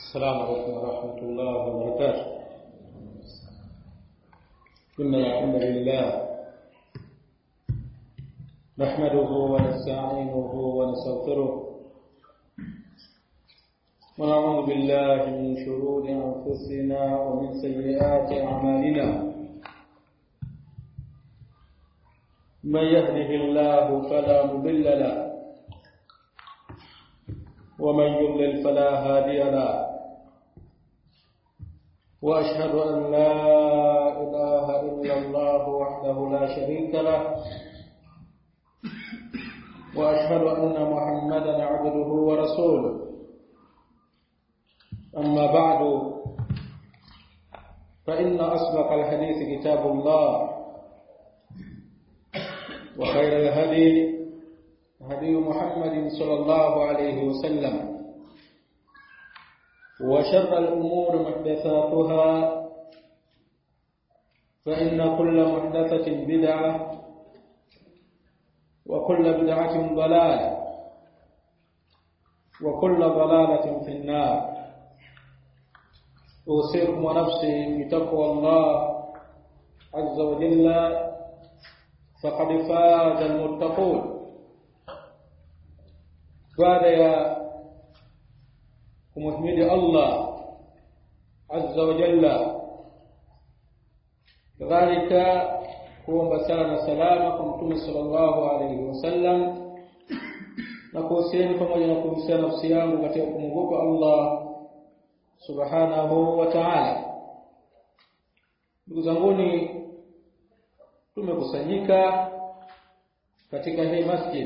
السلام عليكم ورحمة الله وبركاته. إن الحمد لله نحمده ونستعينه ونستغفره ونعوذ بالله من شرور أنفسنا ومن سيئات أعمالنا. من يهده الله فلا مضل له ومن يضلل فلا هادي له. وأشهد أن لا إله إلا الله وحده لا شريك له وأشهد أن محمدا عبده ورسوله. أما بعد فإن أصدق الحديث كتاب الله وخير الهدي هدي محمد صلى الله عليه وسلم وشر الأمور محدثاتها فإن كل محدثة بدعة وكل بدعة ضلالة وكل ضلالة في النار. أوصيكم ونفسي بتقوى الله عز وجل فقد فاز المتقون. بعد kumhimidi Allah azza wa jalla, kadhalika kuomba sala na salama kwa Mtume sallallahu alayhi wasallam, na kuhusiana pamoja na kuhusiana nafsi yangu katika kumwogopa Allah subhanahu wa ta'ala. Ndugu zanguni, tumekusanyika katika hii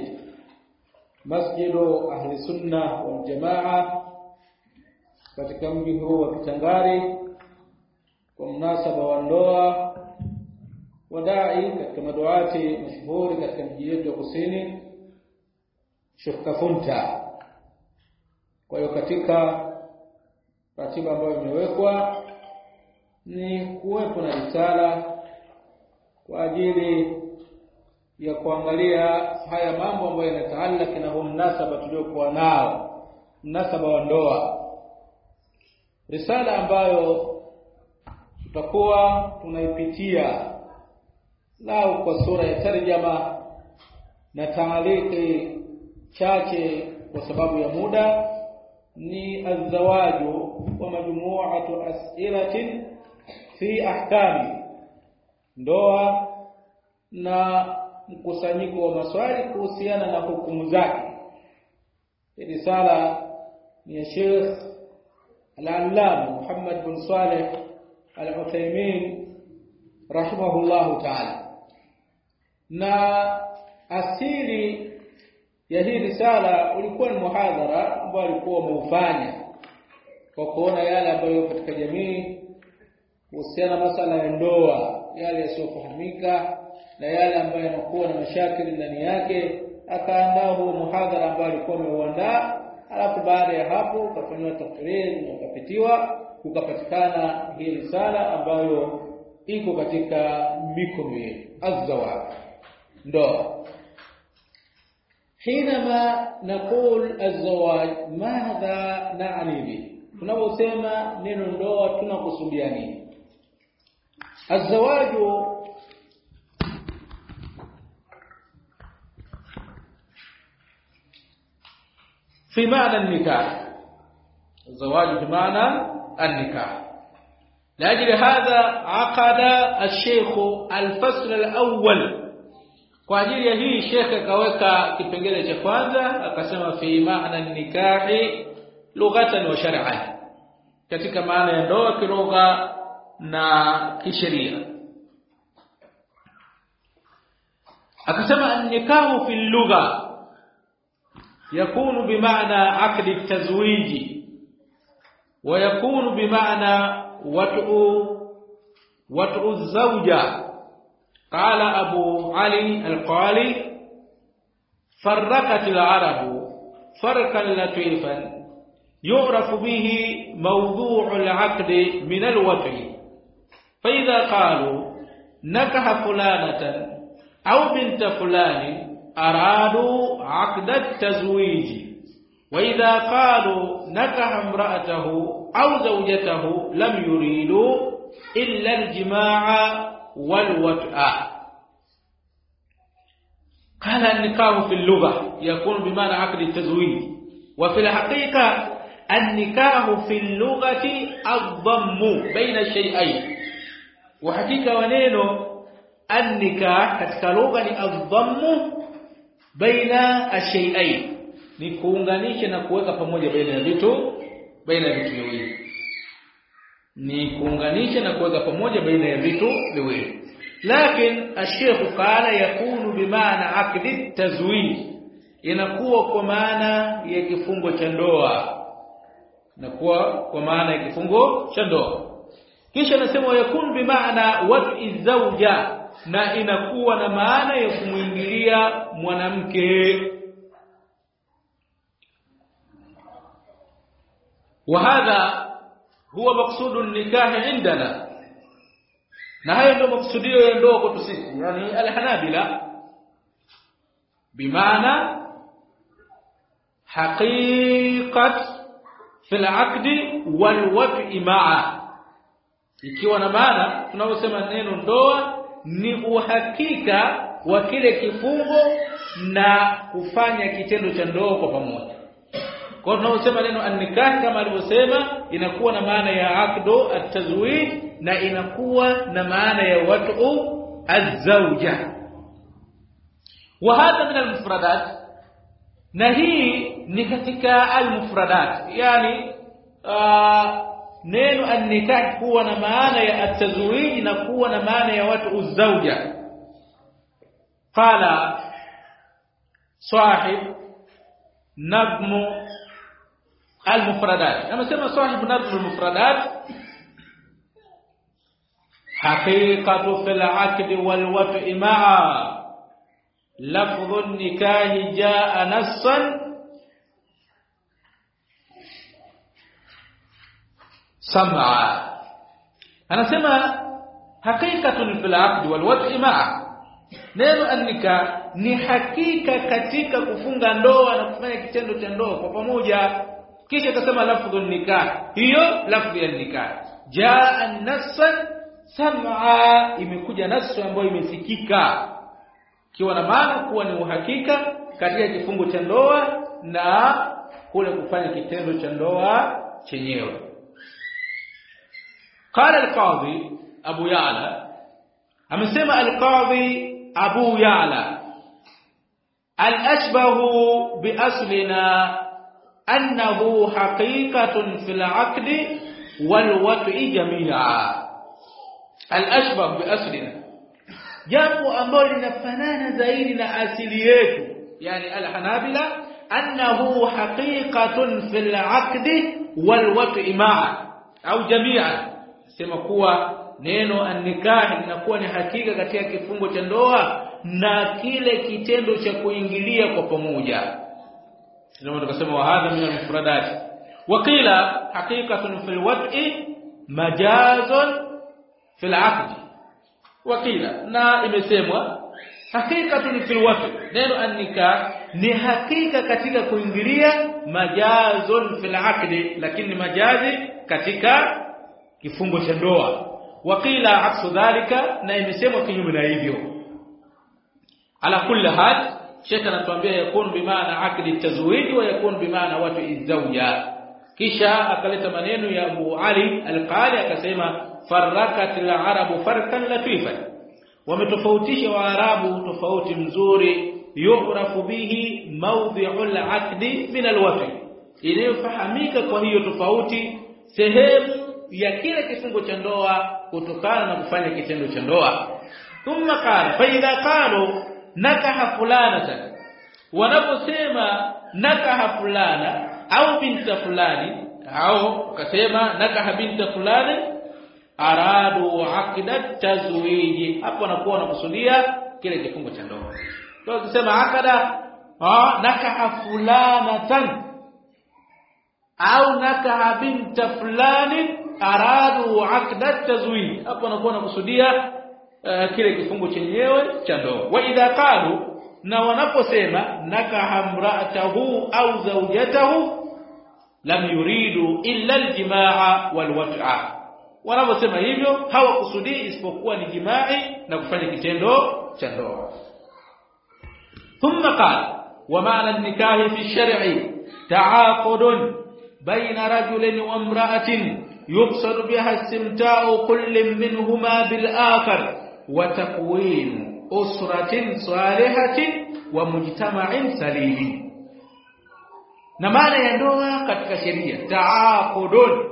masjidu ahli sunna wal jamaa katika mji huu wa Kitangari kwa mnasaba wa ndoa wadai katika maduati mashuhuri katika mji wetu wa Kusini, Sheikh Kafunta. Kwa hiyo katika ratiba ambayo imewekwa ni kuwepo na risala kwa ajili ya kuangalia haya mambo ambayo yanataalaka na mnasaba tuliokuwa nao, mnasaba wa ndoa. Risala ambayo tutakuwa tunaipitia lao kwa sura ya tarjama na taaliki chache kwa sababu ya muda, ni azwaju wa majmu'atu as'ilatin fi ahkami, ndoa na mkusanyiko wa maswali kuhusiana na hukumu zake. Risala ni ya Sheikh Al-Allama Muhammad bin Saleh Al-Uthaymeen rahimahullahu ta'ala. Na asili ya hii risala ulikuwa ni muhadhara ambao alikuwa ameufanya kwa kuona yale ambayo katika jamii kuhusiana na masuala ya ndoa, yale yasiyofahamika na yale ambayo yanakuwa na mashakili ndani yake, akaandaa huo muhadhara ambao alikuwa ameuandaa. Alafu baada ya hapo kafanywa tafsiri na ukapitiwa, kukapatikana hii risala ambayo iko katika mikono yetu, az-zawaj, ndoa. Hinama naqul az-zawaj madha na'ni bi, tunaposema neno ndoa tunakusudia nini? Az-zawaju في معنى النكاح، الزواج بمعنى النكاح. لأجل هذا عقد الشيخ الفصل الأول. kwa ajili ya hii shekhe akaweka kipengele cha kwanza, akasema fi maana nikahi lughatan wa shar'an, katika maana ya ndoa kilugha na kisheria. Akasema an-nikahu fil lugha يكون بمعنى عقد التزويج، ويكون بمعنى وطء الزوجة. قال أبو علي القالي: فرقت العرب فرقا لطيفا يعرف به موضوع العقد من الوطء، فإذا قالوا نكح فلانة أو بنت فلان أرادوا عقد التزويج، wa idha qalu nakaha imra'atahu au zawjatahu lam yuridu illa al-jima'a wal wat'a. قال النكاح في اللغة يكون بمعنى عقد التزويج، وفي الحقيقة النكاح في اللغة الضم بين الشيئين. وحقيقة ونينو النكاح katika lugha ni الضم بين الشيئين، ni kuunganisha na kuweka pamoja baina ya vitu viwili, ni kuunganisha na kuweka pamoja baina ya vitu viwili. لكن الشيخ قال يكون بمعنى عقد التزويج، inakuwa kwa maana ya kifungo cha ndoa, kisha nasema yakun bimaana wat'i zawja, na inakuwa na maana ya kumuingilia mwanamke. وهذا هو مقصود النكاح عندنا، na hayo ndio maksudio ya ndoa kwetu sisi, yani al-Hanabila, bimaana haqiqat fil 'aqdi wal wat'i ma'a, ikiwa na maana tunaposema neno ndoa ni uhakika wa kile kifungo na kufanya kitendo cha ndoa kwa pamoja. Kwa tunaposema neno an-nikah kama alivyosema inakuwa na maana ya aqdu at-tazwij na inakuwa na maana ya wat'u az-zawja. Wa hadha min al-mufradat, na hii ni katika al-mufradat, yani neno an-nikah kuwa na maana ya at-tazwij na kuwa na maana ya wat'u az-zawja. Qala sahib nadmu المفردات، أما سمى صاحب نظم المفردات حقيقة في العقد والوطء معا لفظ النكاح جاء نصا سمعا. أنا سمى حقيقة في العقد والوطء معا، neno an-nikah ni hakika katika kufunga ndoa na kufanya kitendo cha ndoa kwa pamoja. Kisha akasema lafdhu nikah, hiyo lafdhu ya nikah jaa nassan sam'a, imekuja nasu ambayo imesikika, kiwa na maana kuwa ni uhakika katika kifungo cha ndoa na kule kufanya kitendo cha ndoa chenyewe. Qala al-Qadhi Abu Ya'la, amesema al-Qadhi Abu Ya'la, al-ashbahu bi aslina أنه حقيقة في العقد والوطء جميعا. الأشبه بأصلنا, jambo ambalo linafanana zaidi na asili yetu, yani al-Hanabila, annahu haqiqatun fil 'aqdi wal wat'i ma'a au jami'an, sema kuwa neno an-nikah linakuwa ni hakika katika kifungo cha ndoa na kile kitendo cha kuingilia kwa pamoja. Ndio tukasema wa hadha min al-mufradat. Waqila haqiqatun fil wat'i majazun fil 'aqd. Waqila, na imesemwa haqiqatun fil wat'i, neno an-nikah ni hakika katika kuingilia, majazun fil 'aqd, lakini majazi katika kifungo cha ndoa. Waqila aksu dhalika, na imesemwa kinyume na hivyo. Ala kulli hal, Sheikh anatuambia yakun bimaana aqdi tazwij wa yakun bimaana wat'i zawja. Kisha akaleta maneno ya Abu Ali al-Qali akasema farrakat al-arabu farqan latifan, wametofautisha waarabu tofauti mzuri, yu'rafu bihi mawdhi'u al-aqdi min al-wat'i, inayofahamika kwa hiyo tofauti sehemu ya kila kifungo cha ndoa kutokana na kufanya kitendo cha ndoa. Thumma qala fa idha qalu nakaha fulanatan, wanaposema nakaha fulana au binta fulani, au kasema nakaha binta fulani, aradu aqdat tazwiji, hapo anakuwa anakusudia kile kifungo cha ndoa. Kwa kusema akada nakaha fulanatan au nakaha binta fulani, aradu aqdat tazwiji, hapo anakuwa anakusudia kile kifungo chenyewe cha ndoa. Wa idha qalu, na wanaposema nakaha imra'atahu au zawjatahu lam yuridu illa aljimaa walwat'a, wanaposema hivyo hawakusudii isipokuwa ni jimai na kufanya kitendo cha ndoa. thumma qala wa ma'na an-nikah fi ash-shar'i ta'aqudun bayna rajulin wa imra'atin yuqsadu biha istimta'u kullin minhuma bil akhar wa takwin usratin salihatin wa mujtama'in salim. Na maana ya ndoa katika sheria, ta'aqudun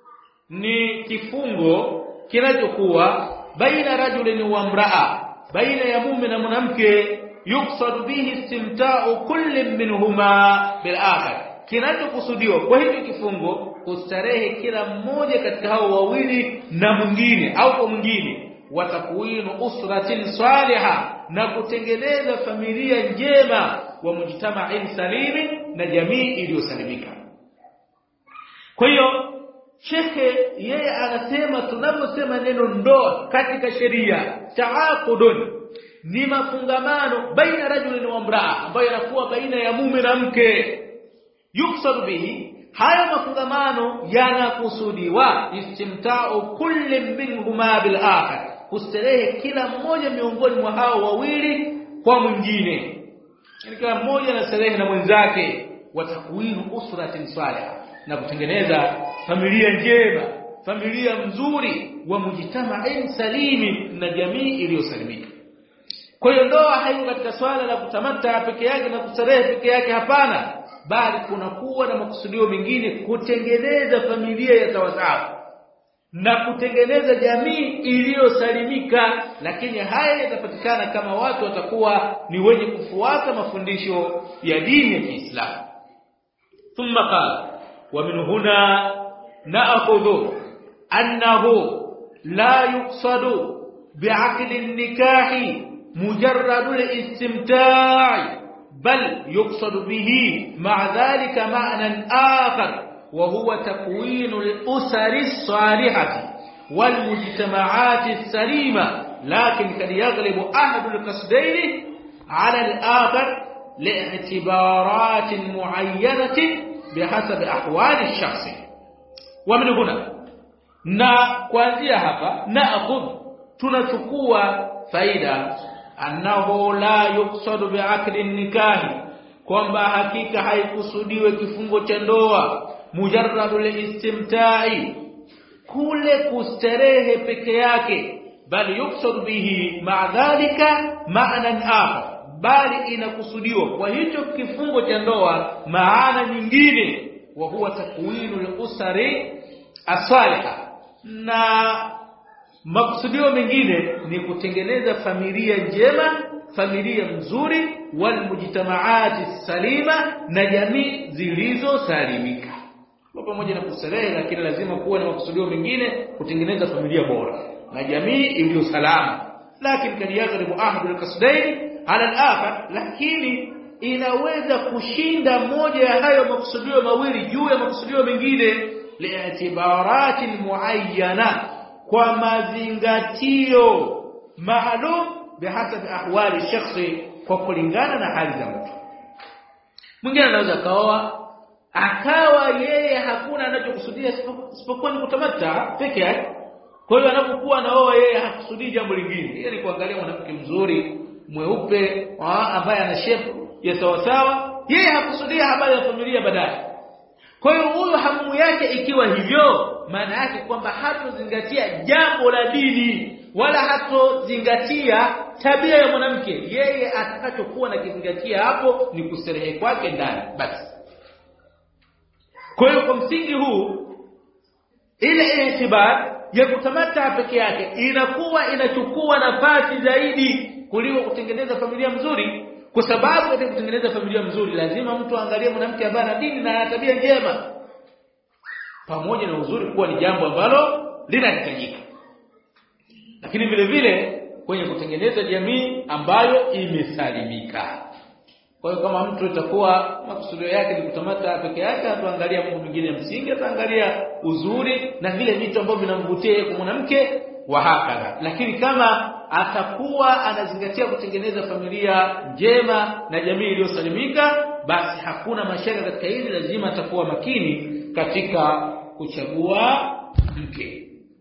ni kifungo kinachokuwa baina rajulin wa imra'a, baina ya mume na mwanamke, yuqsadu bihi istimta'u kullin minhuma bil akhar, kinachokusudiwa kwa hicho kifungo kustarehe kila mmoja katika hao wawili na mwingine au kwa mwingine, watakuinu usratin salihah, na kutengeneza familia njema, wa mujtama'in salimi, na jamii iliyosalimika. Kwa hiyo shekhe yeye anasema tunaposema neno ndoa katika sheria, ta'aqudun ni mafungamano baina rajulin wa imra'a, ambayo yanakuwa baina ya mume na mke. Yuksadu bihi, haya mafungamano yanakusudiwa istimta'u kulli minhuma bil akhar, kustarehe kila mmoja miongoni mwa hao wawili kwa mwingine, yani kila mmoja anastarehe na mwenzake, wa takwinu usratin salihah, na kutengeneza familia njema, familia nzuri, wa mujtama'in salimi, na jamii iliyosalimika. Kwa hiyo ndoa haiko katika swala la kutamata peke yake na kustarehe peke yake, hapana, bali kuna kuwa na makusudio mengine, kutengeneza familia ya sawasawa na kutengeneza jamii iliyosalimika. Lakini haya yatapatikana kama watu watakuwa ni wenye kufuata mafundisho ya dini ya Kiislamu. thumma qala wa min huna na'khudhu annahu la yuqsadu bi'aqdi an-nikahi mujarrad al-istimta', bal yuqsadu bihi ma'a dhalika ma'nan akhar, wa huwa takwinu al-usari as-salihati wal mujtama'ati as-salima, lakin kad yaghlibu ahadu al-qasdayn 'ala al-akhar li'tibaratin mu'ayyanatin bihasab ahwali ash-shakhs. Wa min huna, na kuanzia hapa, na'khudh, tunachukua faida annahu la yuqsadu bi'aqdi an-nikah, kwamba hakika haikusudiwe kifungo cha ndoa mujarradul istimta'i, kule kustarehe peke yake, bali yuqsadu bihi ma'a dhalika ma'nan akhar, bali inakusudiwa kwa hicho kifungo cha ndoa maana nyingine, wa huwa takwinul usari as-salihah, na makusudio mengine ni kutengeneza familia njema, familia nzuri, wal mujtamaati salima, na jamii zilizosalimika. Kwa pamoja na kustarehe, lakini lazima kuwa na makusudio mengine, kutengeneza familia bora na jamii iliyo salama. Lakini kadi yaghlibu ahadu al-qasdayn ala al-akhar, lakini inaweza kushinda moja ya hayo makusudio mawili juu ya makusudio mengine, li'tibaratin muayyana, kwa mazingatio maalum, bihasabi ahwali shakhsi, kwa kulingana na hali za mtu. Mwingine anaweza akawa yeye hakuna anachokusudia isipokuwa ni kutamata peke yake. Kwa hiyo anapokuwa anaoa yeye hakusudii jambo lingine, yeye ni kuangalia mwanamke mzuri mweupe ambaye ana shape ya sawasawa, yeye hakusudia habari ya familia baadaye. Kwa hiyo huyo hamu yake ikiwa hivyo, maana yake kwamba hatozingatia jambo la dini, wala hatozingatia tabia ya mwanamke. Yeye atakachokuwa na kizingatia hapo ni kustarehe kwake ndani basi. Kwa hiyo kwa msingi huu, ile itibar ya kutamata peke yake inakuwa inachukua nafasi zaidi kuliko kutengeneza familia mzuri, kwa sababu katika kutengeneza familia mzuri lazima mtu aangalie mwanamke ambaye ana dini na ana tabia njema, pamoja na uzuri kuwa ni jambo ambalo linahitajika. Lakini vile vile kwenye kutengeneza jamii ambayo imesalimika. Kwa hiyo kama mtu itakuwa makusudio yake ni kutamata peke yake, ataangalia mambo mengine ya msingi, ataangalia uzuri na vile vitu ambavyo vinamvutia kwa mwanamke wa hakika. Lakini kama atakuwa anazingatia kutengeneza familia njema na jamii iliyosalimika, basi hakuna mashaka katika hili, lazima atakuwa makini katika kuchagua mke.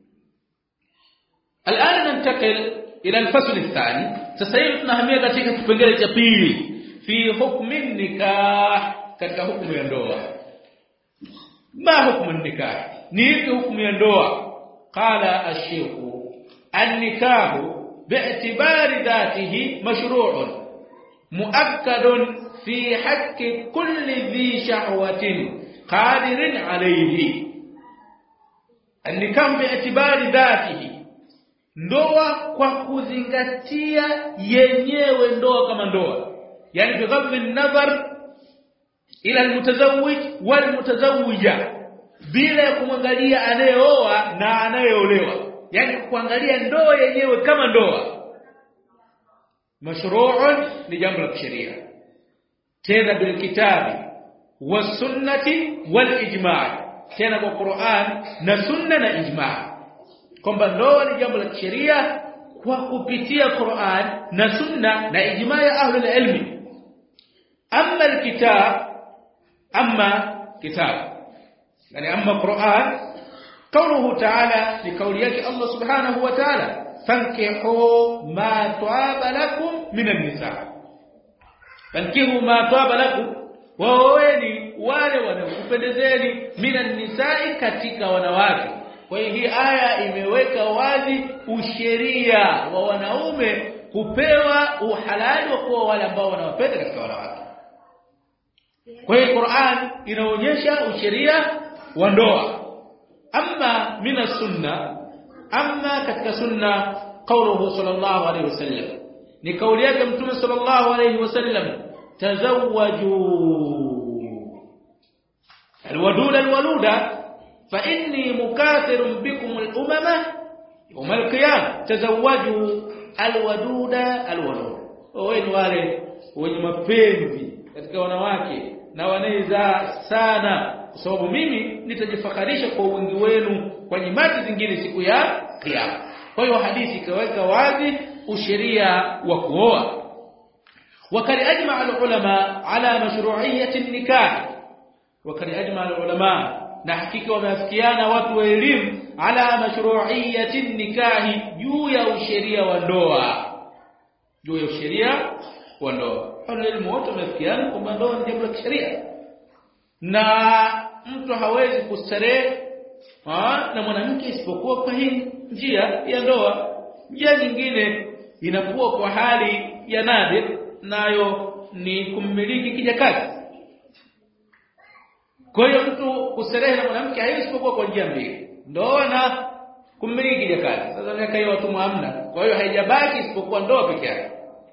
Alana nantakil ila alfasl athani. Sasa hivi tunahamia katika kipengele cha pili, fi hukmi nikah, katika hukumu ya ndoa. Ma hukmu nikah, ni ipi hukumu ya ndoa? Qala ash-shaykh an-nikah bi'tibari dhatihi mashru'un muakkadun fi haqqi kulli dhi shahwatin qadirin alayhi. An-nikah bi'tibari dhatihi, ndoa kwa kuzingatia yenyewe ndoa kama ndoa, yani bighadhi an-nazar ila al-mutazawwij wal-mutazawwija, bila kumwangalia anayeoa na anayeolewa, yani kuangalia ndoa yenyewe kama ndoa. Mashru'un ni jambo la kisheria, tena bil kitabi was sunnati wal ijma', tena kwa Qur'an na sunna na ijma', kwamba ndoa ni jambo la kisheria kwa kupitia Qur'an na sunna na ijma' ya ahlul ilmi. Amma al-kitab, amma kitab, yani amma Qur'an, qawluhu ta'ala, ni kauli yake Allah subhanahu wa ta'ala, fankihu ma taaba lakum min an-nisa. Fankihu ma taaba lakum, waoeni wale wanaokupendezeni, min an-nisa'i, katika wanawake. Kwa hiyo hii aya imeweka wazi usheria wa wanaume kupewa uhalali wa kuwa wale ambao wanawapenda katika wanawake. Kwa hiyo Qur'an inaonyesha usheria wa ndoa. Amma mina sunna, amma katika sunna, qawluhu sallallahu alayhi wasallam, ni kauli yake Mtume sallallahu alayhi wasallam, tazawwaju alwadud alwaluda fa inni mukathirun bikum al-umama yawm al-qiyamah. Tazawwaju alwaduda alwalud, wale wenye mapenzi katika wanawake na wanaweza sana, kwa sababu mimi nitajifakarisha kwa wingi wenu kwa nyimati zingine siku ya kiyama. Kwa hiyo hadithi ikaweka wazi usheria wa kuoa. Wakati ajma al-ulama ala mashru'iyyati an-nikah, wakati ajma al-ulama, na hakika wameafikiana watu wa elimu, ala mashru'iyyati an-nikah, juu ya usheria wa ndoa, juu ya usheria wa ndoa. Elimu wote wamefikiana kwamba ndoa ni jambo la kisheria, na mtu hawezi kustarehe na mwanamke isipokuwa kwa hii njia ya ndoa. Njia nyingine inakuwa kwa hali ya nadir, nayo ni kummiliki kijakazi. Kwa hiyo mtu kustarehe na mwanamke haiwezi isipokuwa kwa njia mbili, ndoa na kummiliki kijakazi. Sasa miaka hiyo watu hamna, kwa hiyo haijabaki isipokuwa ndoa pekee yake.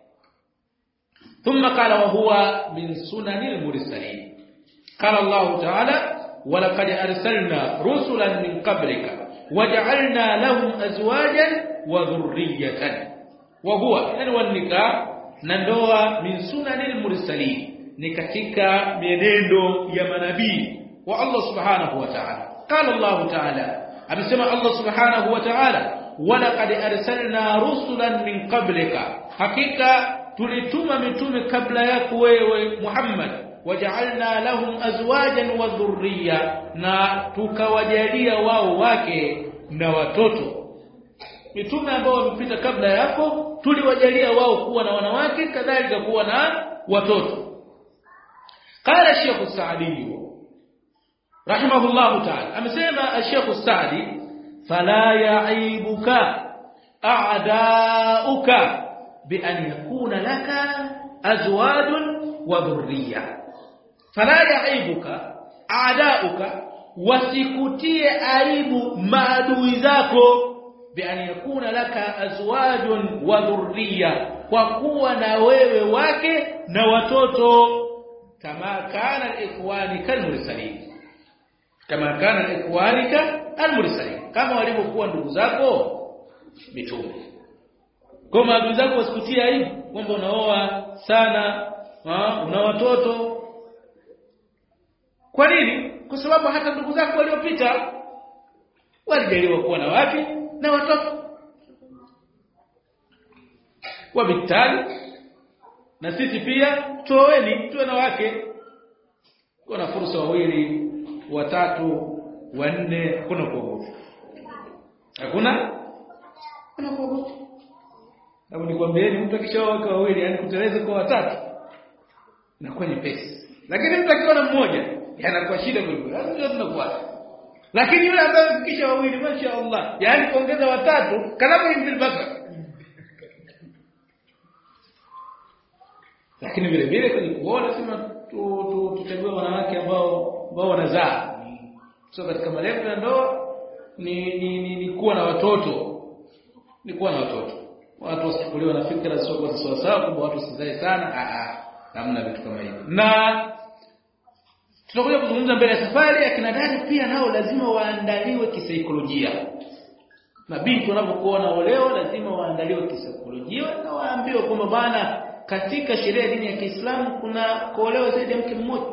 ثم قال وهو من سنن المرسلين. قال الله تعالى ولقد أرسلنا رسلا من قبلك وجعلنا لهم أزواجا وذرية. وهو يعني والنكاح نندوى من سنن المرسلين، نكتك mienendo ya manabii wa Allah subhanahu wa ta'ala. قال الله تعالى, amesema Allah subhanahu wa ta'ala, ولقد أرسلنا رسلا من قبلك, hakika tulituma mitume kabla yako wewe Muhammad, waja'alna lahum azwajan wa dhurriya, na tukawajalia wao wake na watoto. Mitume ambao wamepita kabla yako tuliwajalia wao kuwa na wanawake, kadhalika kuwa na watoto. Qala Sheikh As-Sa'di rahimahullah ta'ala, amesema Sheikh As-Sa'di, fala ya'ibuka a'da'uka بأن يكون لك أزواج وذرية. فلا يعيبك أعداؤك, wasikutie aibu maadui zako, بأن يكون لك أزواج وذرية, kwa kuwa na wewe wake na watoto. كما كان الإخوانك المرسلين, كما كان الإخوانك المرسلين, kama walivyokuwa ndugu zako mitume. Kwa maadui zako wasikutie aibu kwamba unaoa sana, una watoto. Kwa nini? Kwa sababu hata ndugu zako waliopita walijaliwa kuwa na wake na watoto. Wabitali na sisi pia tuwe na wake. Kuna fursa wawili, watatu, wanne, hakuna kuogopa. Hakuna kuogopa. Hapo nikwambieni mtu akishaoa wake wawili, yani kuteleza kwa watatu inakuwa nyepesi. Lakini mtu akiwa na mmoja, yanakuwa shida kweli. Lazima tunakuwa. Lakini yule ambaye kisha wawili, masha Allah, yani kuongeza watatu, kalamu imbil baka. Lakini vile vile kwenye kuoa sema tuchague wanawake ambao wanazaa. Sio katika malengo ya ndoa ni kuwa na watoto. Ni kuwa na watoto. Watu wasichukuliwe na fikra sio sawa kwamba watu sizae sana. Hamna vitu kama hivyo. Na tutakuja kuzungumza mbele ya safari, akina dada pia nao lazima waandaliwe kisaikolojia. Mabinti wanapokuwa wanaolewa lazima waandaliwe kisaikolojia na waambiwe kwamba bana, katika sheria ya dini ya Kiislamu kuna kuolewa zaidi ya mke mmoja.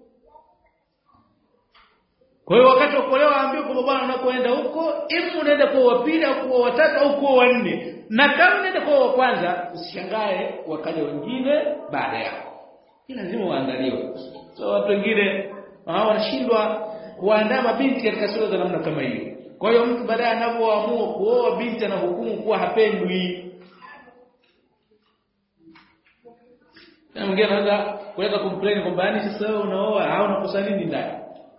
Kwa hiyo wakati wa kuolewa ambiwe kwamba bwana, unapoenda huko, imu unaenda kwa wa pili au kwa watatu au kwa wanne. Na kama unaenda kwa wa kwanza, usishangae wakaja wengine baada yako. Ni lazima waandaliwe. So watu wengine wanashindwa kuandaa mabinti katika sura za namna kama hiyo. Kwa hiyo mtu baadaye anapoamua kuoa binti anahukumu kuwa hapendwi. Na mwingine anaanza kuleta complain kwamba yani sasa wewe unaoa au unakosa nini ndani?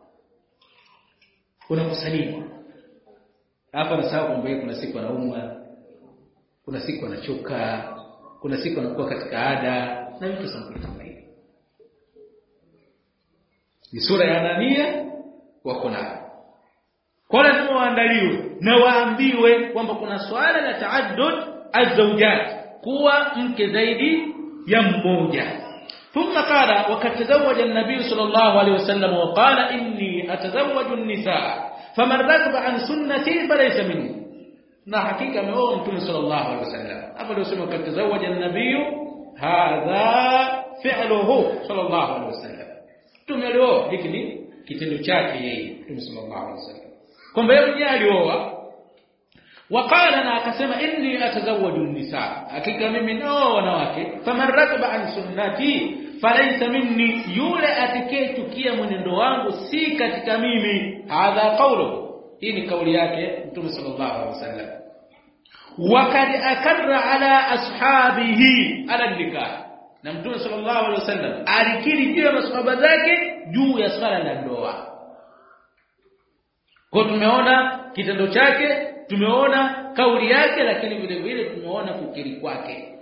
Unakosa nini? Hapa nasahau kwamba kuna siku anaumwa, kuna siku anachoka, kuna siku anakuwa katika ada na vitu kama hivyo. Ni sura ya Anania wako nayo. Kwa lazima waandaliwe na waambiwe kwamba kuna swala la taaddud azwajat, kuwa mke zaidi ya mmoja. Thumma qala wakati tazawaja an-nabiy sallallahu alayhi wasallam wa qala inni atazawwaju an-nisaa faman raghaba an sunnati falaysa minni. Na hakika ameoa mtume sallallahu alayhi wasallam. Hapo ndio sema wakati tazawaja an-nabiy hadha fi'luhu sallallahu alayhi wasallam. Mtume alioa, hiki ni kitendo chake yeye mtume sallallahu alayhi wasallam. Kwamba yeye mwenyewe alioa. Waqala na akasema inni atazawwaju an-nisaa, hakika mimi nao wanawake, faman rakaba an sunnati falaysa minni, yule atakayechukia mwenendo wangu si katika mimi. Hadha qawlu, hii ni kauli yake mtume sallallahu alaihi wasallam. Waqad akarra ala ashabihi ala nikah, na mtume sallallahu alaihi wasallam alikiri juu ya masahaba zake juu ya swala la ndoa. Kwa tumeona kitendo chake, tumeona kauli yake, lakini vile vile tumeona kukiri kwake.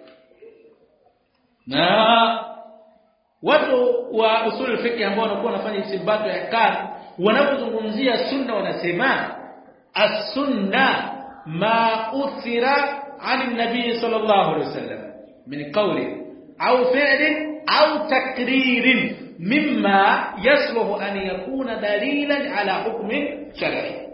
Na watu wa usul fiqh ambao wanakuwa wanafanya istinbat ya ahkam, wanapozungumzia sunna wanasema as-sunna ma uthira 'ani an-nabi sallallahu alayhi wasallam min qawli au fi'lin au takririn mimma yasluhu an yakuna dalilan ala hukmin shar'i.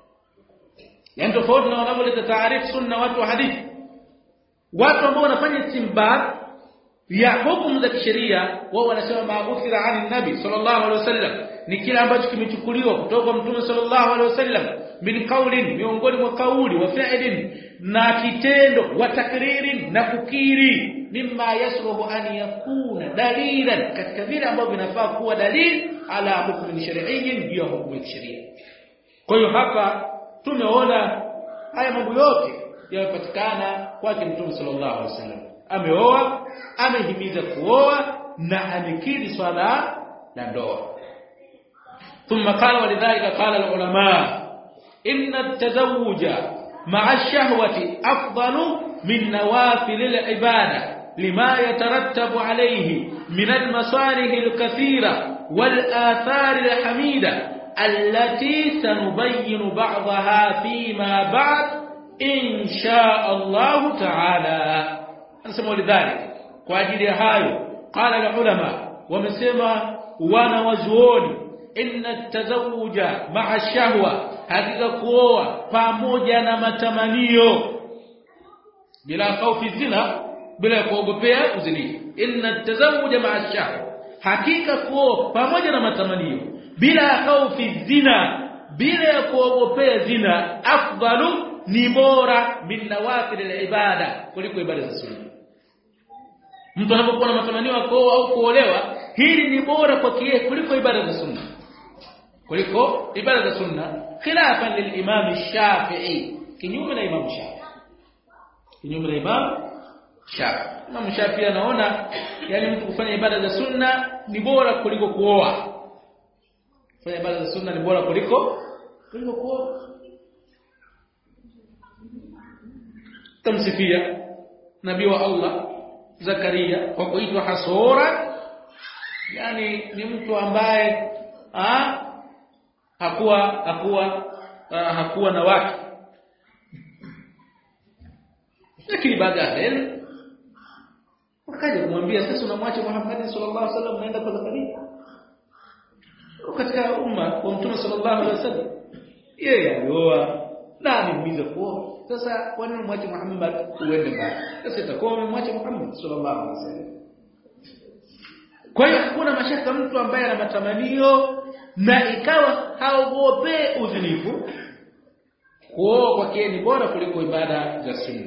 Yani tofauti na wanavyoleta taarifu sunna watu wa hadithi, watu ambao wanafanya istinbat ya hukumu za kisheria, wao wanasema maabuthira ani nabi sallallahu alaihi wasallam ni kile ambacho kimechukuliwa kutoka mtume sallallahu alaihi wasallam, min qaulin, miongoni mwa kauli, wa fi'lin, na kitendo, wa takririn, na kukiri, mimma yasluhu an yakuna dalilan, katika vile ambavyo vinafaa kuwa dalili ala hukmin shar'iyyin, hiyo hukumu ya sheria. Kwa hiyo hapa tumeona haya mambo yote yamepatikana kwake mtume sallallahu alaihi wasallam. Ameoa, amehimiza kuoa, na amekiri swala la ndoa. Thumma qala walidhalika qala alulama inna at-tazawwuja ma'a ash-shahwati afdalu min nawafil al-ibada lima yatarattabu alayhi min al-masalih al-kathira wal-athar al-hamida التي سنبين بعضها فيما بعد إن شاء الله تعالى. نسمع لذلك kwa ajili ya hayo qala ulama wamesema wana wazuoni inna tazawuja ma'a shahwa, hakika kuoa pamoja na matamanio, bila hofu zina, bila kuogopea uzinifu. Inna tazawuja ma'a shahwa, hakika kuoa pamoja na matamanio bila hofu zina, bila kuogopea zina, afdalu, ni bora min nawafil al-ibada, kuliko ibada za sunna. Mtu anapokuwa na matamanio ya kuoa au kuolewa, hili ni bora kwake kuliko ibada za sunna. Kuliko ibada za sunna, khilafan lil-Imam Shafi'i, kinyume na Imam Shafi'i. Kinyume na Imam Shafi'i. Imam Shafi'i anaona yani mtu kufanya ibada za sunna ni bora kuliko kuoa. Kufanya ibada za sunna ni bora kuliko kuoa. Tamsifia nabii wa Allah Zakaria kwa kuitwa hasura, yani ni mtu ambaye hakuwa na wake. Lakini baadaye wakaja kumwambia, sasa unamwacha Muhammad sallallahu alaihi wasallam unaenda kwa Zakaria katika umma wa Mtume sallallahu alaihi wasallam. Yeye alioa na alimuiza kuoa. Sasa kwa nini mwache Muhammad uende mbali? Sasa itakuwa umemwacha Muhammad sallallahu alaihi wasallam. Kwa hiyo hakuna mashaka mtu ambaye ana matamanio na ikawa haogope udhinifu, kuoa kwake ni bora kuliko ibada za sunna.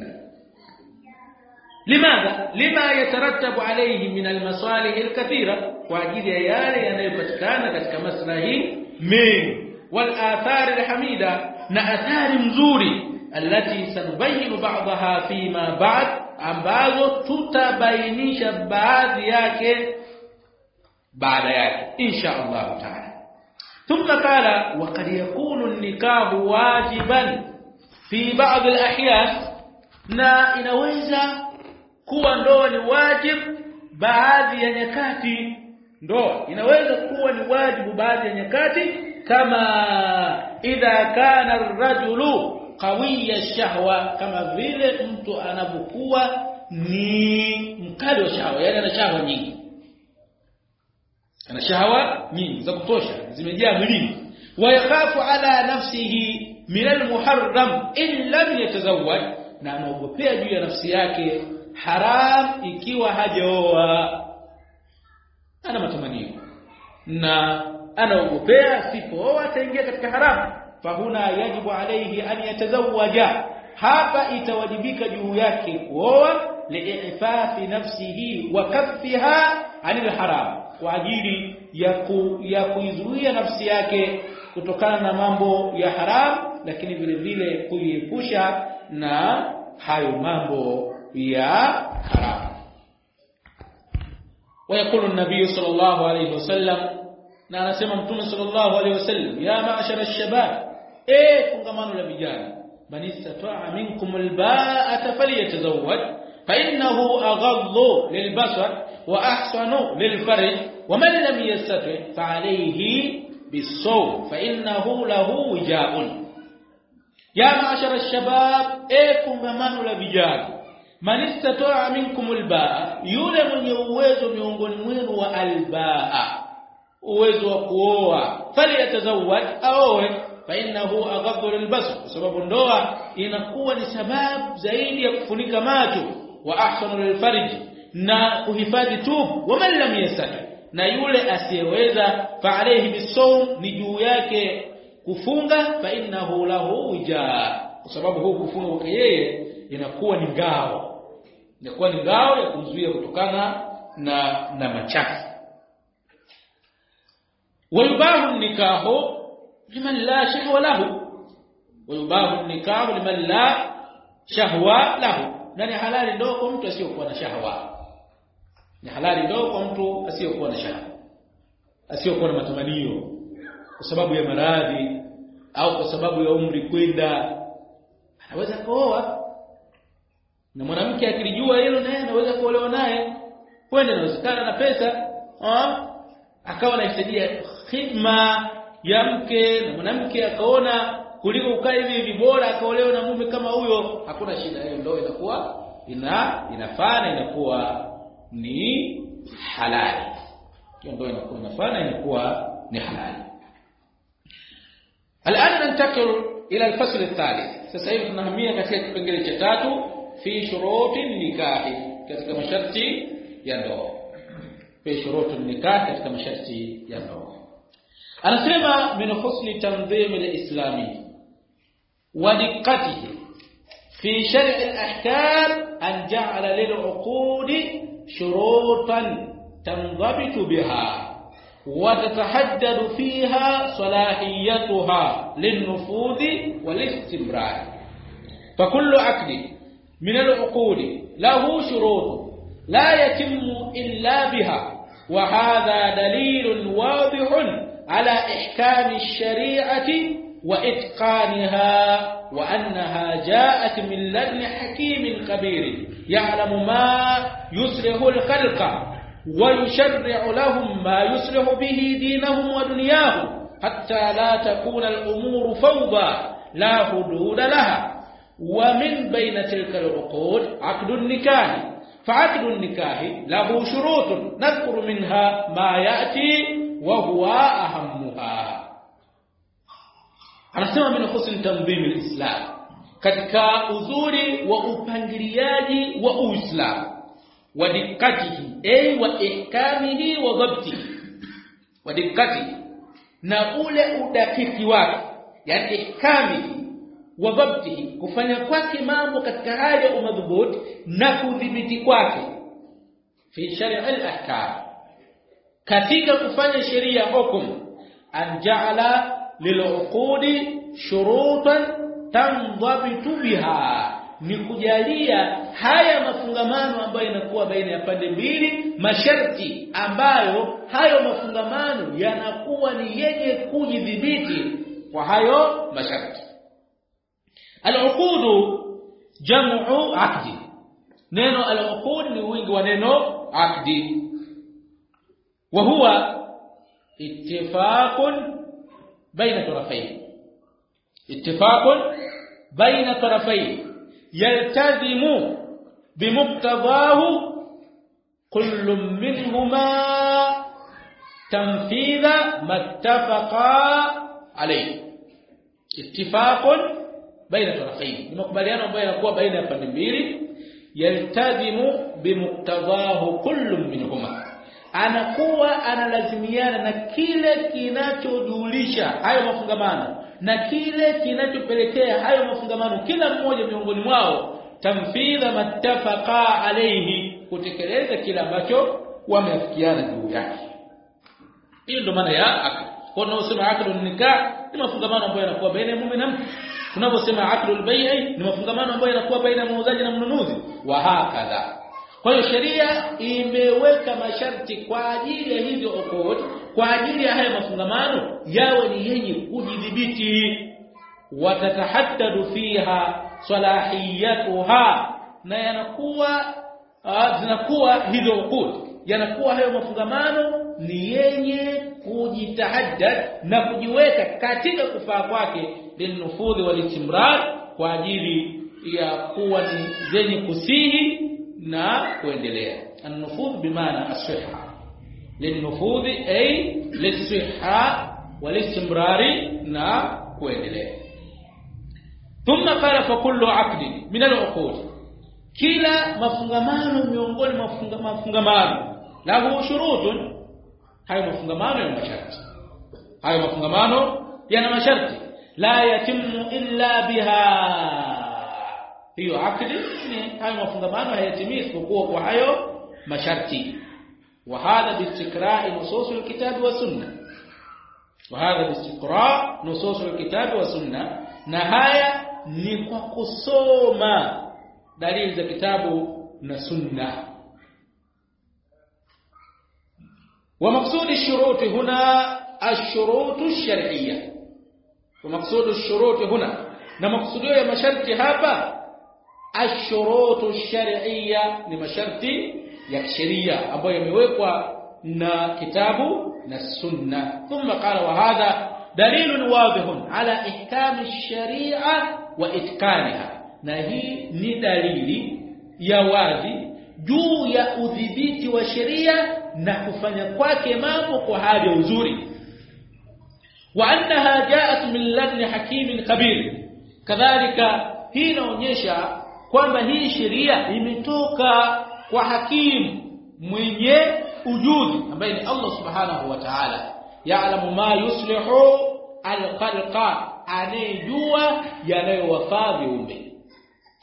Limadha? Lima yatarattabu alayhi min almasalih alkathira, kwa ajili ya yale yanayopatikana katika maslahi mengi, wal athari alhamida, na athari nzuri, allati sanubayinu ba'daha fima ba'd, ambazo tutabainisha baadhi yake baada yake insha Allah ta'ala. Thumma qala wa qad yakunu an-nikahu wajiban fi ba'd al-ahyan, na inaweza kuwa ndoa ni wajib baadhi ya nyakati. Ndoa inaweza kuwa ni wajibu baadhi ya nyakati, kama idha kana ar-rajulu qawiya ash-shahwa, kama vile mtu anapokuwa ni mkali wa shahwa, yani ana shahwa nyingi. Ana shahwa nyingi za kutosha, zimejaa mwilini. Wa yakhafu ala nafsihi min al-muharram in lam yatazawwaj, na anaogopea juu ya nafsi yake haram ikiwa hajaoa. Ana matamanio na anaogopea sipooa ataingia katika haramu. Fahuna yajibu alayhi an yatazawwaja, hapa itawajibika juu yake kuoa, li'ifafi nafsihi wa kaffiha anil haram, kwa ajili ya kuizuia nafsi yake kutokana na mambo ya haram, lakini vile vile kuiepusha na hayo mambo ya haram. ويقول النبي صلى الله عليه وسلم, na anasema Mtume sallallahu alaihi wasallam, ya ma'ashara ash-shabab, kongamano la vijana, man istata'a minkum al-ba'ata falyatazawwaj fa innahu aghaddu lil-basar wa ahsanu lil-farj, wa man lam yastati' fa alayhi bis-sawm fa innahu lahu wija'un. Ya ma'ashara ash-shabab, kongamano la vijana, man istata'a minkum al-ba'a, yule mwenye uwezo miongoni mwenu wa al-ba'a, uwezo wa kuoa, falyatazawwaj, aoe, fa innahu aghaddu lilbasar, kwa sababu ndoa inakuwa ni sababu zaidi ya kufunika macho, wa ahsanu lilfarj, na kuhifadhi tubu, wa man lam yastati, na yule asiyeweza, fa alayhi bisawm, ni juu yake kufunga, fa innahu lahu wija, kwa sababu huu kufunga kwa yeye inakuwa ni ngao, inakuwa ni ngao ya kuzuia kutokana na machafu. ويباح النكاح لمن لا شهوة له, ويباح النكاح لمن لا شهوة له, na ni halali ndoa kwa mtu asiyokuwa na shahwa. Ni halali ndoa kwa mtu asiyokuwa na shahwa, asiyokuwa na matamanio kwa sababu ya maradhi au kwa sababu ya umri kwenda, anaweza kuoa. Na mwanamke akilijua hilo, naye anaweza kuolewa naye. Kwenda inawezekana na pesa, akawa anahitajia khidma ya mke, na mwanamke akaona kuliko ukae hivi bora akaolewa na mume kama huyo, hakuna shida. Hiyo ndio inakuwa inafana, inakuwa ni halali. Hiyo ndio inakuwa inafana, inakuwa ni halali. Alana nantakil ila alfasl athalith. Sasa hivi tunahamia katika kipengele cha tatu, fi shuruti nikahi, katika masharti ya ndoa. Fi shuruti nikah, katika masharti ya ndoa. Anasema min husni tanzim al-islami wa diqqatihi في شرع الأحكام أن جعل للعقود شروطا تنضبط بها وتتحدد فيها صلاحيتها للنفوذ والاستمرار. فكل عقد من العقود له شروط لا يتم إلا بها، وهذا دليل واضح على إحكام الشريعة وإتقانها، وأنها جاءت من لدن حكيم خبير يعلم ما يصلح الخلق ويشرع لهم ما يصلح به دينهم ودنياهم، حتى لا تكون الأمور فوضى لا حدود لها. ومن بين تلك العقود عقد النكاح، فعقد النكاح له شروط نذكر منها ما يأتي وهو أهمها. Anasema min husn tanzim al-Islam, katika uzuri wa upangiliaji wa Uislamu, wa dikkatihi wa ihkamihi wa dhabtihi, wa dikkatihi na ule udakiki wake, yani ihkamihi wa dhabtihi, kufanya kwake mambo katika hali ya umadhubuti na kudhibiti kwake. Fi shari' al-ahkam, katika kufanya sheria hukumu, an ja'ala lil'uqudi shurutan tandabitu biha, ni kujalia haya mafungamano ambayo yanakuwa baina ya pande mbili masharti ambayo hayo mafungamano yanakuwa ni yenye kujidhibiti kwa hayo masharti. Al-uqudu jam'u aqdi, neno al-uqud ni wingi wa neno aqdi, wa huwa ittifaqun بين طرفين، اتفاق بين طرفين يلتزم بمقتضاه كل منهما تنفيذ ما اتفقا عليه. اتفاق بين طرفين، المقبليان ambayo yanakuwa baina ya pande mbili, yaltazimu bimuqtadahu kullu minhuma, anakuwa analazimiana na kile kinachojulisha hayo mafungamano na kile kinachopelekea hayo mafungamano, kila mmoja miongoni mwao tamfidha mattafaqa alayhi, kutekeleza kile ambacho wameafikiana juu yake. Hiyo ndio maana ya akd. Kwa tunaposema akdun nikah ni mafungamano ambayo yanakuwa baina ya mume na mke, tunaposema akdul bai'i ni mafungamano ambayo yanakuwa baina ya muuzaji na mnunuzi, wa hakadha. Kwa hiyo sheria imeweka masharti kwa ajili ya hizo uqud, kwa ajili ya haya mafungamano yawe ni yenye kujidhibiti, watatahaddadu fiha salahiyatuha, na zinakuwa hizo uqud, yanakuwa hayo mafungamano ni yenye kujitahaddad na kujiweka katika kufaa kwake linufudhi walistimrar, kwa ajili ya kuwa ni zenye kusihi na kuendelea. An-nufudh bimaana as-sihha, lin-nufudh ay lis-sihha wal-istimrari, na kuendelea. Thumma qala fa kullu 'aqdin min al-'uqud, kila mafungamano miongoni mwa mafungamano lahu shurutun, hayo mafungamano yana masharti, hayo mafungamano yana masharti, la yatimu illa biha, hiyo akdi ni hayo mafungamano hayatimii isipokuwa kwa hayo masharti. Wa hadha biistiqra'i nusus alkitab wa sunnah, wa hadha biistiqra' nusus alkitab wa sunnah, na haya ni kwa kusoma dalili za kitabu na sunna. Wa maqsud ash-shurut huna ash-shurut ash-shar'iyyah, wa maqsud ash-shurut huna, na maksudio ya masharti hapa ashurutu shar'iyya ni masharti ya sheria ambayo yamewekwa na kitabu na sunna. Thumma qala wa hadha dalilun wadihun ala ihkam ash-shari'a wa itqaniha, na hii ni dalili ya wazi juu ya udhibiti wa sheria na kufanya kwake mambo kwa hali uzuri. Wa annaha ja'at min ladni hakimin khabir, kadhalika hii inaonyesha kwamba hii sheria imetoka kwa hakim mwenye ujuzi ambaye ni Allah subhanahu wa ta'ala, ya'lamu ma yuslihu al-khalqa, anayejua yanayowafaa viumbe.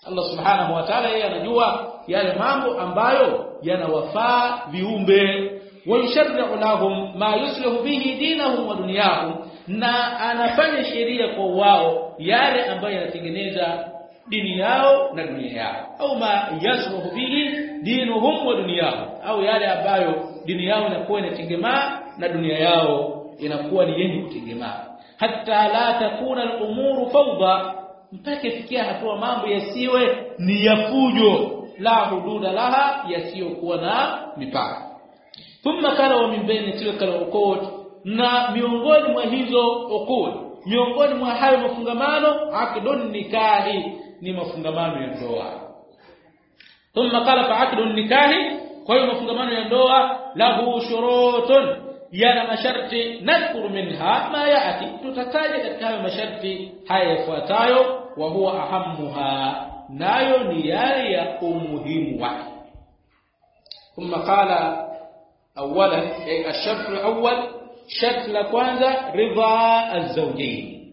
Allah subhanahu wa ta'ala yeye anajua yale mambo ambayo yanawafaa viumbe. Wa yusharri'u lahum ma yuslihu bihi dinahum wa dunyahum, na anafanya sheria kwa wao yale ambayo yanatengeneza dini yao na dunia yao. Au ma yasluhu bihi dinuhum wa dunyahum, au yale ambayo dini yao inakuwa inatengemaa na dunia yao inakuwa ni yenye kutengemaa. Hatta la takuna al-umuru fawda, mpaka ifikia hatua mambo yasiwe ni ya fujo, la hududa laha, yasiyokuwa na mipaka. Thumma kana wa min baini tilka al-uqud, na miongoni mwa hizo uqud, miongoni mwa hayo mafungamano, aqdun nikahi, ni mafungamano ya ndoa. Thumma qala fa aqdun nikahi, kwa hiyo mafungamano ya ndoa lahu shurutun, yana masharti, nadhkuru minha ma yaati, tutataja katika hayo masharti haya yafuatayo. Wa huwa ahammuha, nayo ni yale ya umuhimu wake. Thumma qala awalan, ash-shart al-awwal, shart la kwanza, ridha az-zawjayn,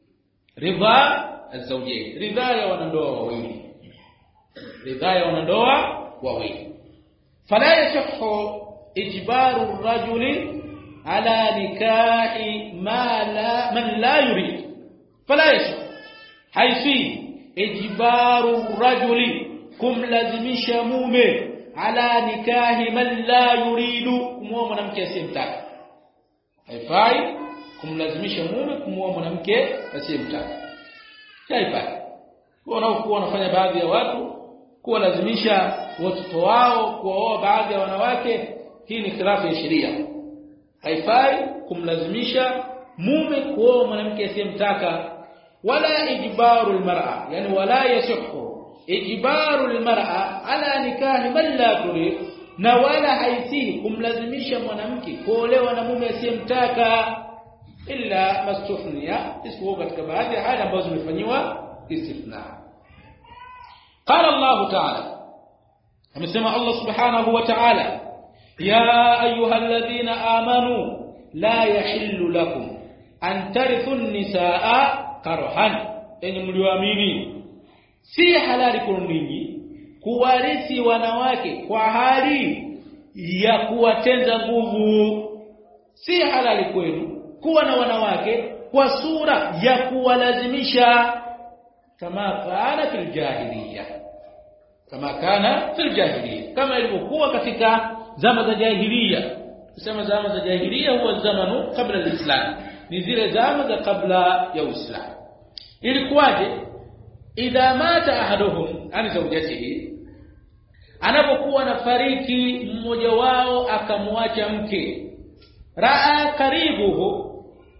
ridha az-zawjayn, ridha ya wanandoa wawili, ridha ya wanandoa wawili. Fala yasihhu ijbaru ar-rajuli ala nikahi man la yurid. Fala yasihhu, haifi ijbaru rajuli, kumlazimisha mume, ala nikahi man la yuridu, kumwoa mwanamke asiyemtaka. Haifai kumlazimisha mume kumwoa mwanamke asiyemtaka, haifai. Wanaokuwa wanafanya baadhi ya watu kuwalazimisha watoto wao kuoa baadhi ya wanawake, hii ni khilafu ya sheria. Haifai kumlazimisha mume kuoa mwanamke asiyemtaka. Wala ijbaru almar'a, yani wala yasihhu ijbaru almar'a ala nikahi man la turid, na wala haisihi kumlazimisha mwanamke kuolewa na mume asiyemtaka, illa mastuthniya, isipokuwa katika baadhi ya hali ambazo zimefanywa istithna. Qala Allah ta'ala, amesema Allah subhanahu wa ta'ala, ya ayyuhalladhina amanu la yahillu lakum an tarithu an-nisaa karhan, enyi mlioamini, si halali kwenu ninyi kuwarithi wanawake kwa hali ya kuwatenza nguvu. Si halali kwenu kuwa na wanawake kwa sura ya kuwalazimisha, kama kana fil jahiliya, kama kana fil jahiliya, kama ilivyokuwa katika zama za jahiliya. Kusema zama za jahiliya huwa zamanu kabla al-Islam, ni zile zama za kabla ya Uislamu. Ilikuwaje? Idha mata ahaduhum an zawjatihi, anapokuwa nafariki mmoja wao akamwacha mke, raa karibuhu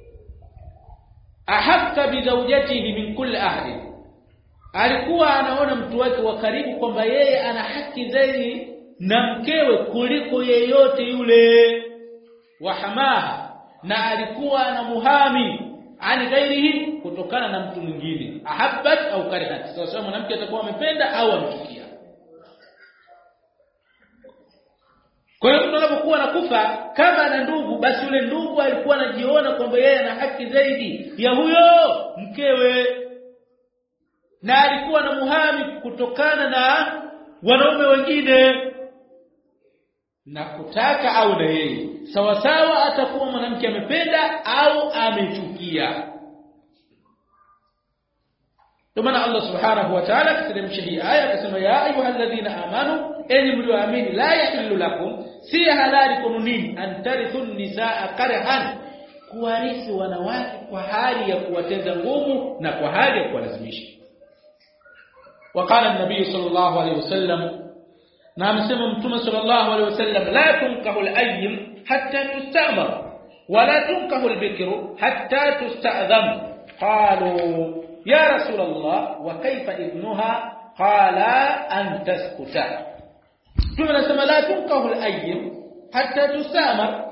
ahakka bi zawjatihi min kulli ahli, alikuwa anaona mtu wake wa karibu kwamba yeye ana haki zaidi na mkewe kuliko yeyote yule, wa hamaha, na alikuwa anamuhami ani ghairihi, kutokana na mtu mwingine, ahabbat au karihat, sawa mwanamke atakuwa amependa au amechukia. Kwa hiyo mtu anapokuwa anakufa kama ana ndugu, basi yule ndugu alikuwa anajiona kwamba yeye ana haki zaidi ya huyo mkewe, na alikuwa anamuhami kutokana na wanaume wengine, na kutaka au na yeye sawa sawa atakuwa mwanamke amependa au amechukia. Ndio maana Allah subhanahu wa ta'ala kateremsha hii aya akasema, ya ayyuhalladhina amanu, enyi mlioamini, la yahillu lakum, si halali kwenu ninyi, an tarithu nisaa karhan, kuwarithi wanawake kwa hali ya kuwateza ngumu na kwa hali ya kuwalazimisha. Waqala an-nabiy sallallahu alayhi wasallam, na amesema mtume sallallahu alayhi wasallam, la tunkahu al-ayyim hatta tustamar wa la tunkahu al-bikru hatta tusta'dham. Qalu ya rasul Allah wa kayfa ibnuha? Qala an taskuta. Mtume anasema la tunkahu al-ayyim hatta tustamar,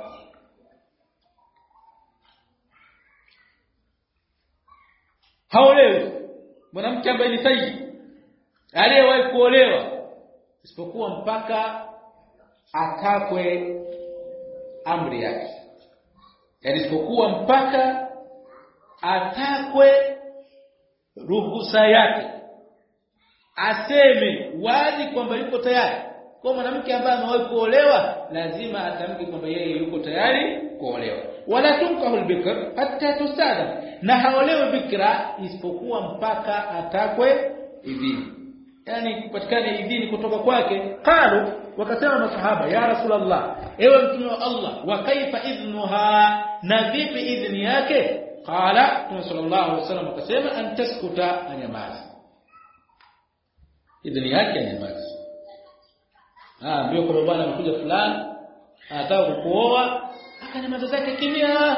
haolewi mwanamke ambaye ni sayyid aliyewahi kuolewa isipokuwa mpaka atakwe amri yake, yani isipokuwa mpaka atakwe ruhusa yake, aseme wazi kwamba yuko tayari. Kwa mwanamke ambaye amewahi kuolewa lazima atamke kwamba yeye yuko tayari kuolewa. Wala tunkahu albikr hatta tusada, na haolewe bikra isipokuwa mpaka atakwe idhini, yani kupatikane idhini kutoka kwake. Qalu, wakasema masahaba, ya Rasulullah, ewe mtume wa Allah, wa kaifa idhnuha, na vipi idhni yake? Qala, Mtume sallallahu alaihi wasallam akasema, an taskuta, anyamazi. Idhni yake anyamazi. Ndio kwa bwana amekuja fulani anataka kuoa, akanyamaza zake kimya.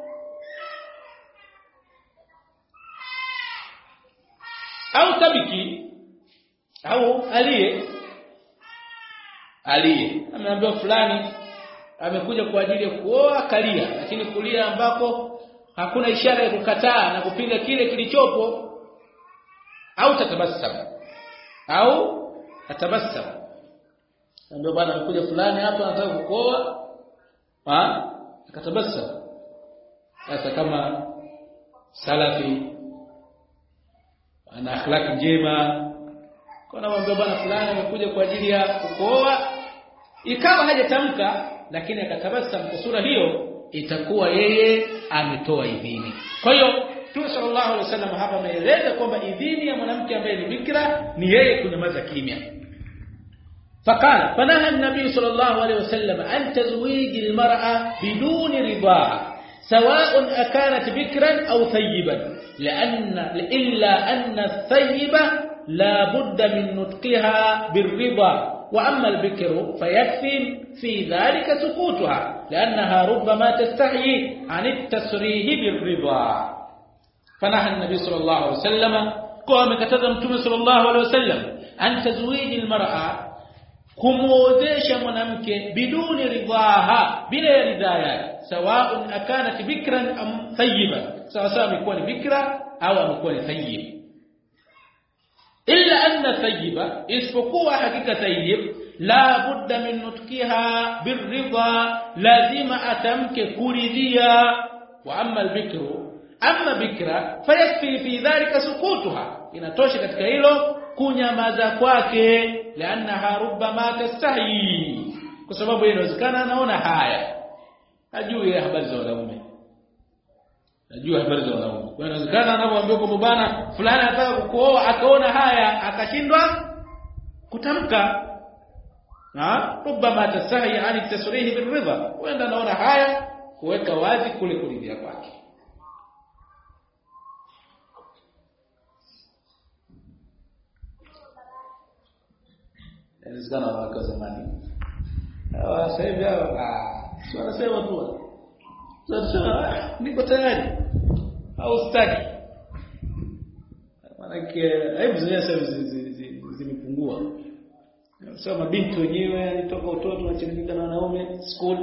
Au tabiki, au aliye ameambiwa fulani amekuja kwa ajili ya kuoa, kalia, lakini kulia ambako hakuna ishara ya kukataa na kupinga kile kilichopo. Au atabassam, ndio bwana amekuja fulani hapa anataka kuoa, akatabassam. Sasa kama salafi ana akhlaq njema, kuna mambo bwana fulani amekuja kwa ajili ya kuoa, ikawa hajatamka lakini akatabassam, kwa sura hiyo itakuwa yeye ametoa idhini. Kwa hiyo Mtume sallallahu alaihi wasallam hapa ameeleza kwamba idhini ya mwanamke ambaye ni bikra ni yeye kunyamaza kimya. فقال فنهى النبي صلى الله عليه وسلم عن تزويج المرأة بدون رضاها سواء أكانت بكرا أو ثيبا، إلا أن الثيبة لا بد من نطقها بالرضا، وأما البكر فيكفي في ذلك سكوتها لأنها ربما تستحي عن التصريح بالرضا. فنهى النبي صلى الله عليه وسلم قام كتزم صلى الله عليه وسلم عن تزويج المرأة، kumuozesha mwanamke biduni ridhaha, bila ridhaa yake, sawaun akanat bikran am thayyiba, sawa amekuwa ni bikra au amekuwa ni thayyib. Illa anna thayyiba, isipokuwa hakika thayyib, la budda min nutqiha birridha, lazima atamke kuridhia. Wa amma albikru, amma bikra, fayakfi fi dhalika sukutuha, inatosha katika hilo kunyamaza kwake, لانها ربما تستحي, kwa sababu inawezekana anaona haya, hajui habari za wanaume, kwa inawezekana anapoambiwa kwamba bwana fulani anataka kukuoa akaona haya akashindwa kutamka, ربما تستحي عن التصريح بالرضا, wenda anaona haya kuweka wazi kule kuridhia kwake. Inawezekana wako zamani sasa hivi sio anasema tu sasa niko tayari au sitaki, maana hebu zimepungua. Sasa mabinti wenyewe alitoka utoto wanachanganyika na wanaume school,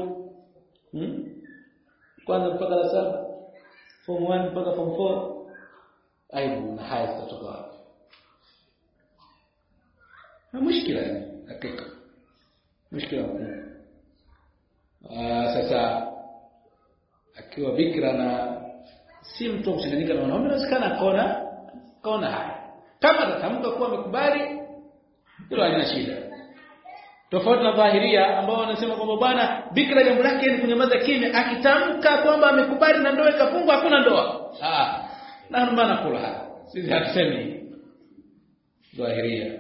kwanza mpaka la 7, form 1 mpaka form 4, aibu na haya kutoka wapi? Mushkila hakika, mushkila. Sasa akiwa bikra na si mtu kushindana na wanaume, inawezekana kaona haya, kama atatamka kuwa amekubali, hilo halina shida. Tofauti na dhahiria ambao wanasema kwamba bwana bikra jambo lake ni kunyamaza kimya, akitamka kwamba amekubali na ndoa ikafungwa, hakuna ndoa. Na maana kula sisi hatusemi dhahiria.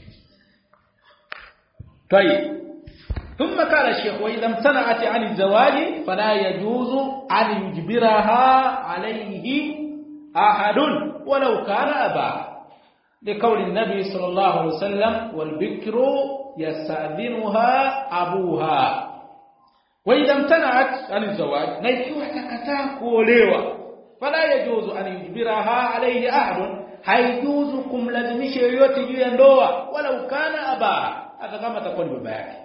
طيب, ثم قال الشيخ وإذا امتنعت عن الزواج فلا يجوز أن يجبرها عليه أحد ولو كان أباها، لقول النبي صلى الله عليه وسلم والبكر يستأذنها أبوها. وإذا امتنعت عن الزواج, na ikiwa atakataa kuolewa, فلا يجوز أن يجبرها عليه أحد, haijuzu kumlazimisha yoyote juu ya ndoa, walau kana abaha, hata kama atakuwa ni baba yake,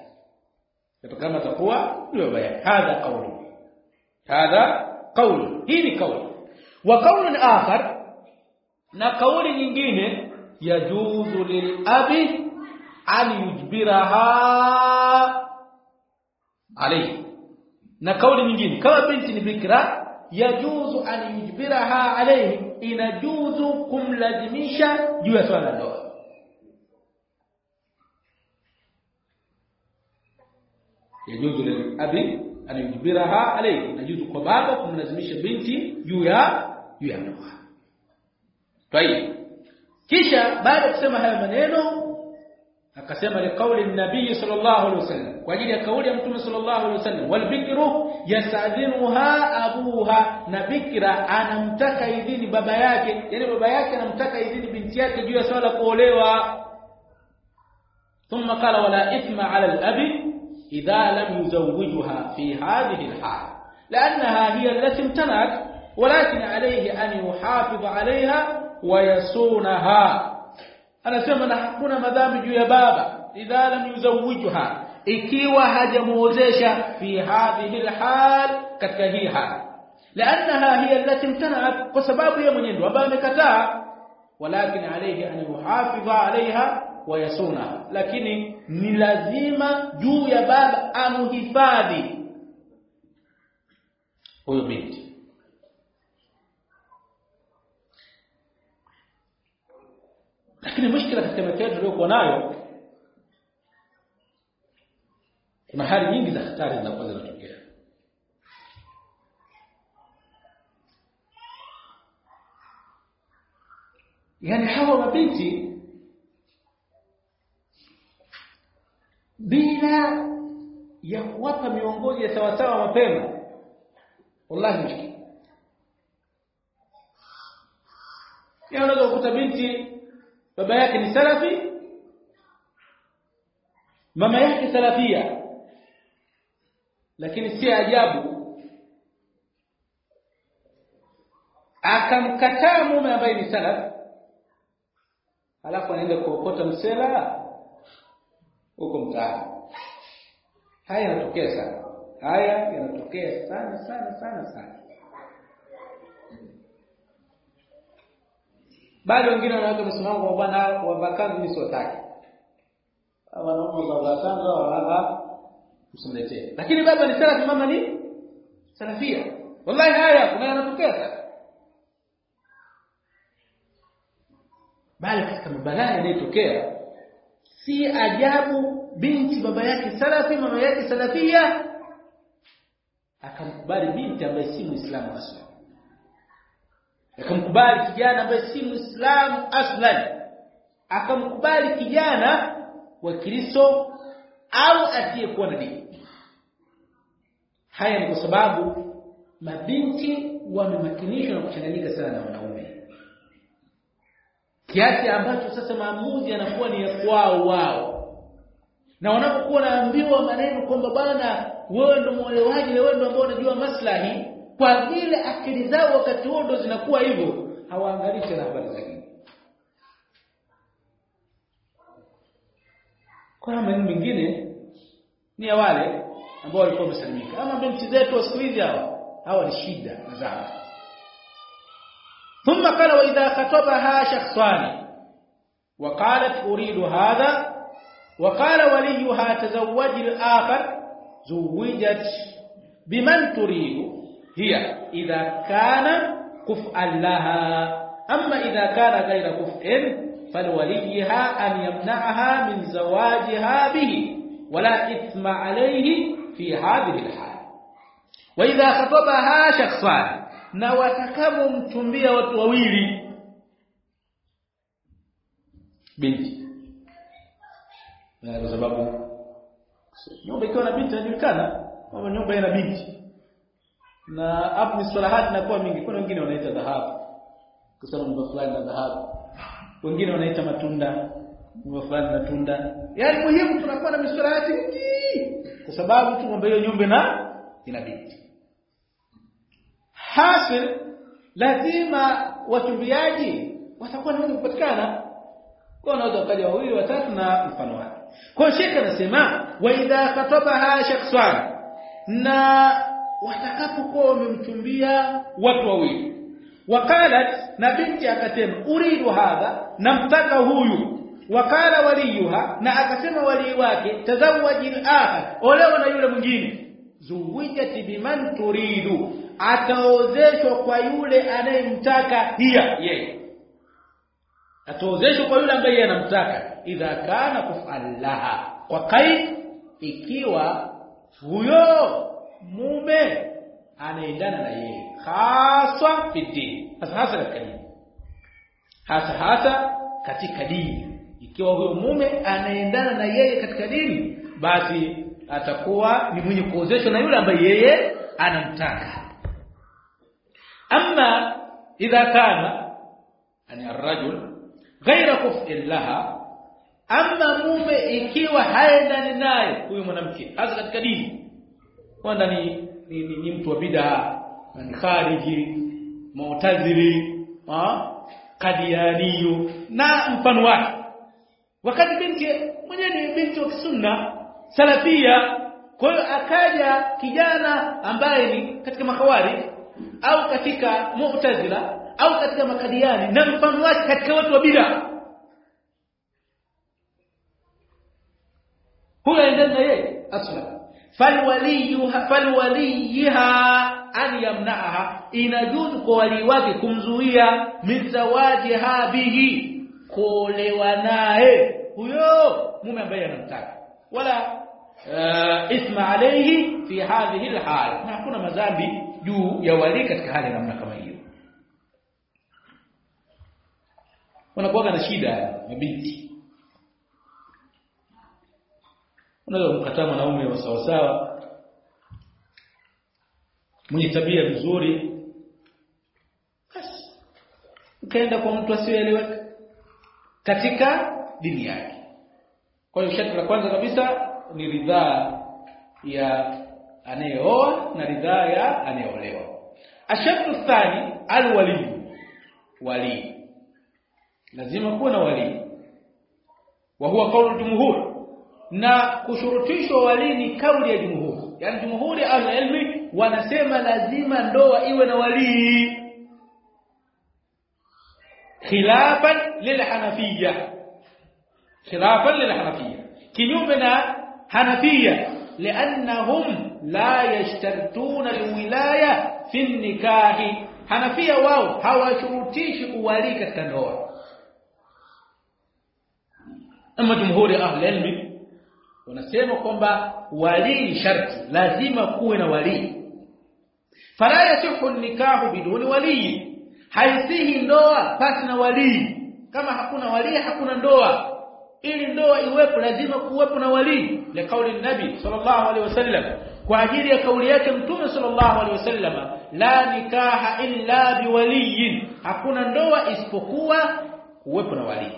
hadha qawlu, hii ni qawli. Wa qawlun akhar, na qawli nyingine, yajuzu lil abi an yujbiraha alayhi, na qawli nyingine kama binti ni bikra, yajuzu an yujbiraha alayhi, inajuzu kumlazimisha juu ya swala ndoa. yajuzu lil abi an yujbiraha alayhi, najuzu kwa baba kumlazimisha binti juu ya ndoa. Tayeb, kisha baada ya kusema haya maneno akasema li kauli nabii sallallahu alaihi wasallam, kwa ajili ya kauli ya mtume sallallahu alaihi wasallam, wal bikru yasta'dhinuha abuha, na bikra anamtaka idhini baba yake, yani baba yake anamtaka idhini binti yake juu ya swala kuolewa. Thumma qala wala ithma ala al-abi idha lam yuzawwijha fi hadhihi al-hal لانها هي التي امتنعت ولكن عليه ان يحافظ عليها ويصونها. Anasema na hakuna madhambi juu ya baba idha lam yuzawwijha, ikiwa hajamuozesha fi hadhihi alhal, katika hii hali, لانها هي التي امتنعت, kwa sababu yeye mwenyewe baba amekataa. Walakin alayhi an yuhafidha alaiha wa yasuna, lakini ni lazima juu ya baba amuhifadhi huyo binti. Lakini mushkila katika matendo tuliyokuwa nayo, kuna hali nyingi za hatari zinakuwa zinatokea. Yani hawa mabinti bila ya kuwapa miongozo ya sawa sawa mapema, wallahi mushkila. Unaweza kukuta binti baba yake ni salafi, mama yake salafia, lakini si ajabu akamkataa mume ambaye ni salaf, alafu anaenda kuokota msela huko mtaani. Haya yanatokea sana. Haya yanatokea sana. Bado wengine wanaweka msimamo kwa bwana wa vakanzi ni sotaki. Wanaume wa vakanzi wala msimletee. Lakini baba ni salafi, mama ni salafia. Wallahi haya kuna yanatokea sana. Bali katika mabalaa yanayotokea, si ajabu binti baba yake salafi, mama yake salafia, akamkubali binti ambaye si Muislamu aslan, akamkubali kijana ambaye si Muislamu aslan, akamkubali kijana wa Kristo au asiyekuwa na dini. Haya ni kwa sababu mabinti wamemakinishwa na kuchanganyika sana na wanaume, kiasi ambacho sasa maamuzi yanakuwa ni ya kwao wao. Na wanapokuwa naambiwa maneno kwamba bwana wewe ndio muolewaji na wewe ndio ambao unajua maslahi, kwa vile akili zao wakati huo ndio zinakuwa hivyo, hawaangalii tena habari zake. Kwa maana mengine ni ya wale ambao walikuwa wamesalimika, ama binti zetu wa siku hizi hawa ni shida zao. ثم قال واذا خطبها شخصان وقالت اريد هذا وقال وليها تزوج الاخر زوجت بمن تريد هي اذا كان كفءا لها، اما اذا كان غير كفء فلوليها ان يمنعها من زواجها به ولا اثم عليه في هذه الحال. واذا خطبها شخصان، na watakaomtumbia watu wawili binti, kwa sababu nyumba ikiwa na binti inajulikana kama nyumba ina binti, na hapo miswalahati inakuwa mingi. Kuna wengine wanaita dhahabu kwa sababu nyumba fulani na dhahabu, wengine wanaita matunda, nyumba fulani na tunda. Yaani muhimu tunakuwa na miswalahati mingi kwa sababu tu kwamba hiyo nyumba ina binti. Hasil lazima watumbiaji watakuwa na kupatikana, kwa wanaweza kaja wawili watatu na mfano wake. Kwa Sheikh anasema wa idha khatabaha shakhsan, na watakapokuwa wamemtumbia watu wawili, waqalat, na binti akasema uridu hadha, namtaka huyu, wakala waliyuha, na akasema wali wake tazawwajil akhar, olewa na yule mwingine, zuwijati biman turidu, ataozeshwa kwa yule anayemtaka yeye, ataozeshwa kwa yule ambaye anamtaka, idha kana kufallaha, kwa qaid, ikiwa huyo mume anaendana na yeye haswa fiti, hasa katika dini, hasa katika dini. Ikiwa huyo mume anaendana na yeye katika dini, basi atakuwa ni mwenye kuozeshwa na yule ambaye yeye anamtaka. Amma idha kana ar-rajul ghayra kuf'in laha, amma mume ikiwa haendani naye huyo mwanamke hasa katika dini, wanda ni mtu wa bid'a, ni khariji, mu'tazili, kadianiyo na mfano wake, wakati binti mwenyewe ni binti wa sunna salafia. Kwa hiyo akaja kijana ambaye ni katika makawari au katika mu'tazila au katika makadiani na mfano wake katika watu wa bid'a, huyo aendana na yeye asla, falwaliha an yamna'aha, inajuzu kwa wali wake kumzuia min zawajiha bihi, kuolewa naye huyo mume ambaye anamtaka, wala isma alayhi fi hadhihi alhal, na hakuna madhambi juu ya wali katika hali namna kama hiyo. Wanakuwa na shida ya binti, unaweza kumkataa mwanaume wa sawa sawa mwenye tabia nzuri, basi ukaenda kwa mtu asiyeeleweka katika dini yake. Kwa hiyo sharti la kwanza kabisa ni ridhaa ya anayeoa na ridhaa ya anayeolewa. Ashartu thani alwali, wali lazima kuwa na wali, wa huwa kaulu jumhur, na kushurutishwa wali ni kauli ya jumhur. Yani jumhuri al-ilmi wanasema lazima ndoa iwe na wali, khilafan lilhanafiyya, kinyume na hanafiyya, li'annahum la yashtartuna alwilaya fi nikahi. Hanafiyya wao hawashurutishi uwali katika ndoa, ama jumhuri al-ilmi wanasema kwamba wali ni sharti, lazima kuwe na wali. Fala yasihu nikahu biduni wali, haisihi ndoa pasi na wali. Kama hakuna wali hakuna ndoa. Ili ndoa iwepo lazima kuwepo na wali, la kauli nabi sallallahu alaihi wasallam, kwa ajili ya kauli yake mtume sallallahu alaihi wasallam, la nikaha illa biwaliyin, hakuna ndoa isipokuwa kuwepo na wali.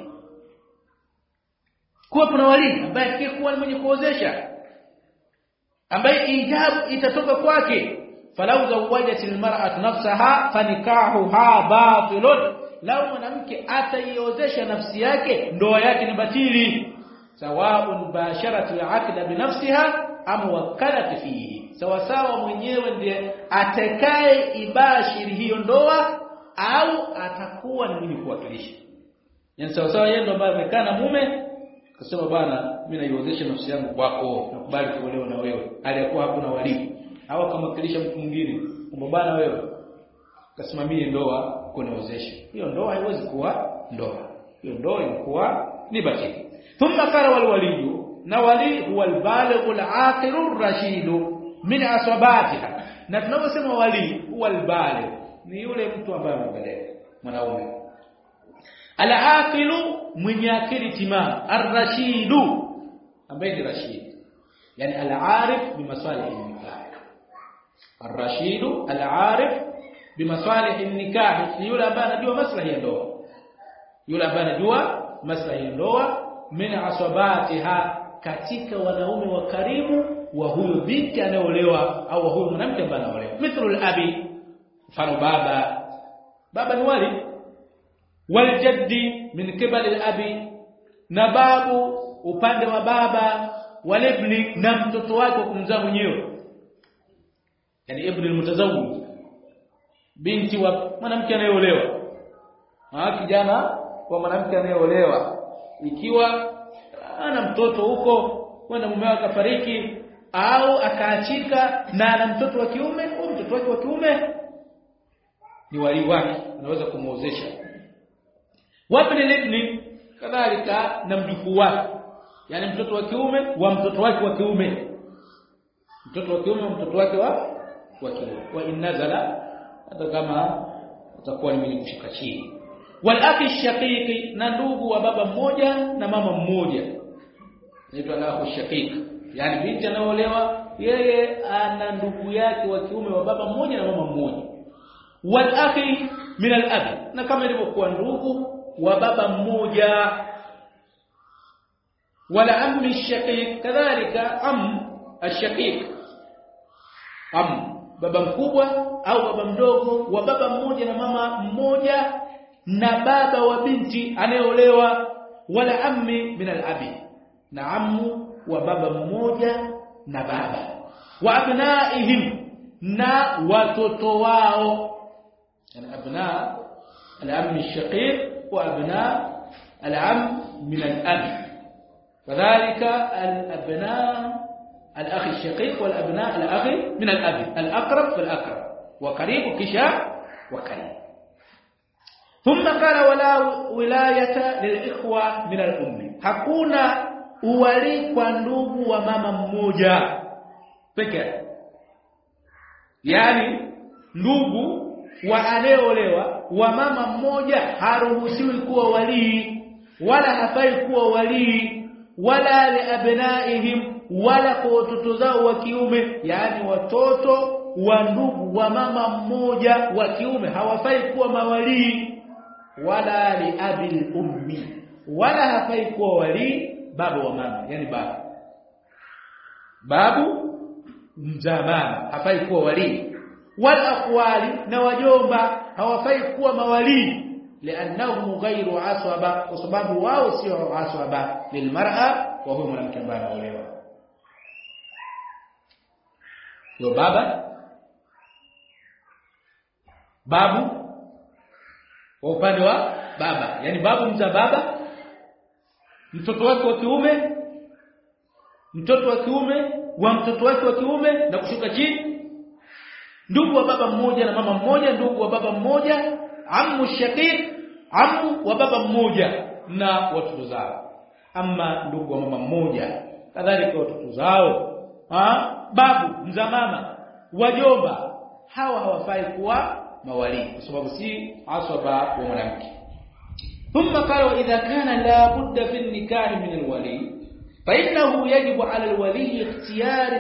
Kuwepo na wali ambaye akikuwa mwenye kuozesha, ambaye ijabu itatoka kwake. Falau zawajat almar'atu nafsaha fanikahuha batilun, lau mwanamke ataiozesha nafsi yake ndoa yake ni batili. Sawa'un basharat al'aqda binafsiha am wakalat fihi, sawa mwenyewe ndiye atakaye ibashiri hiyo ndoa au atakuwa ni mwenye kuwakilisha. Yani sawa yeye ndo ambaye amekaa na mume akasema bwana mimi naiozesha nafsi yangu kwako, nakubali kuolewa na wewe, aliyakuwa hakuna wali, au akamwakilisha mtu mwingine kwamba bwana wewe kasimamie ndoa kuniozesha, hiyo ndoa haiwezi kuwa ndoa, hiyo ndoa inakuwa ni batili. Thumma qala wal waliyu, na wali huwa al-balighul aqilur rashidu min asabatiha. Na tunaposema wali huwa al-baligh ni yule mtu ambaye amebaligha, mwanaume. Al-aqilu mwenye akili timamu, ar-rashidu ambaye ni rashid, yani al-arif bi masalih an-nikah. Ar-rashidu al-arif bi masalih an-nikah, ni yule ambaye anajua maslahi ya ndoa, yule ambaye anajua maslahi ya ndoa, min asabatiha, katika wanaume wa karimu wa huyo binti anayeolewa au huyo mwanamke ambaye anaolewa. Mithlu al-abi, mfano baba ni wali, wal jaddi min qibali al-abi, na babu upande wa baba, wal ibni na mtoto wake kumzaa mwenyewe, yani ibn al-mutazawwij, binti wa mwanamke anayeolewa, kijana wa mwanamke anayeolewa, ikiwa ana mtoto huko kwenda mume wake akafariki au akaachika na ana mtoto wa kiume, au mtoto wake wa kiume ni wali wake, anaweza kumuozesha. Wapi ni ibni kadhalika, na mjukuu wake, yani mtoto wa kiume wa mtoto wake wa kiume, mtoto wa kiume mtoto wake wa kiume, wa innazala, hata kama utakuwa ni mwenye kushuka chini. Wal akhi shaqiqi, na ndugu wa baba mmoja na mama mmoja, inaitwa al-akhu shaqiq. Yani binti anaolewa yeye ana ndugu yake wa kiume wa baba mmoja na mama mmoja. Wal akhi min al-abi, na kama ilivyokuwa ndugu wa baba mmoja. Wala ammi shaqiq, kadhalika ash-shaqiq, baba mkubwa au baba mdogo wa baba mmoja na mama mmoja na baba wa binti anayeolewa. Wala ammi min al-abi, na ammu wa baba mmoja na baba. Wa abnaihim, na watoto wao, yani abna al-ammi ash-shaqiq wa abna al-am min al-abi. kadhalika al-abna al-akhi ash-shaqiq wal abna al-akhi min al-abi, al-aqrab fal-aqrab, wa qarib kisha wa qarib. ثم قال ولا ولايه للاخوه من الام, hakuna uwali kwa ndugu wa mama mmoja pekee. Yani ndugu wa anayeolewa wa mama mmoja haruhusiwi kuwa wali, wala hafai kuwa wali, wala liabnaihim, wala kwa watoto zao wa kiume. Yani watoto wa ndugu wa mama mmoja wa kiume hawafai kuwa mawali, wala li abil ummi, wala hafai kuwa wali baba wa mama, yani babu mzaa mama hafai kuwa wali. Wal akhwali, na wajomba hawafai kuwa mawali, li'annahum ghayru asaba, kwa sababu wao sio asaba lilmar'a, wa huwa mwanamke ambaye anaolewa. Yo babu kwa upande wa baba, yani babu mzaa baba, mtoto wake wa kiume, mtoto wa kiume wa mtoto wake wa kiume na kushuka chini, ndugu wa baba mmoja na mama mmoja, ndugu wa baba mmoja, ammu shaqiq, ammu wa baba mmoja na watoto zao. Ama ndugu wa mama mmoja kadhalika watoto zao, babu mzaa mama, wajomba, hawa hawafai kuwa mawali kwa sababu si asaba wa mwanamke. Thumma qala wa idha kana la budda fi an-nikah min al-wali fa innahu yajibu 'ala al-wali ikhtiyar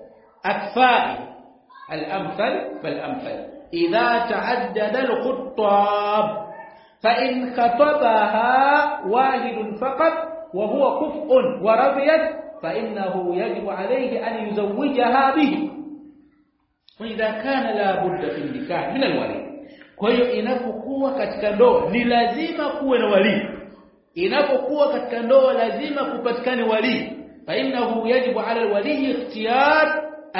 akfa'i al-amthal fal-amthal idha ta'addada al-khuttab, fa in khatabaha wahid faqat wa huwa kuf'un wa radiyat fa innahu yajibu 'alayhi an yuzawwijaha bihi. Wa idha kana la budda fi nikah min alwali, kwa hiyo inapokuwa katika ndoa ni lazima kuwe na wali, inapokuwa katika ndoa lazima kupatikane wali, fa innahu yajibu ala alwali ikhtiyar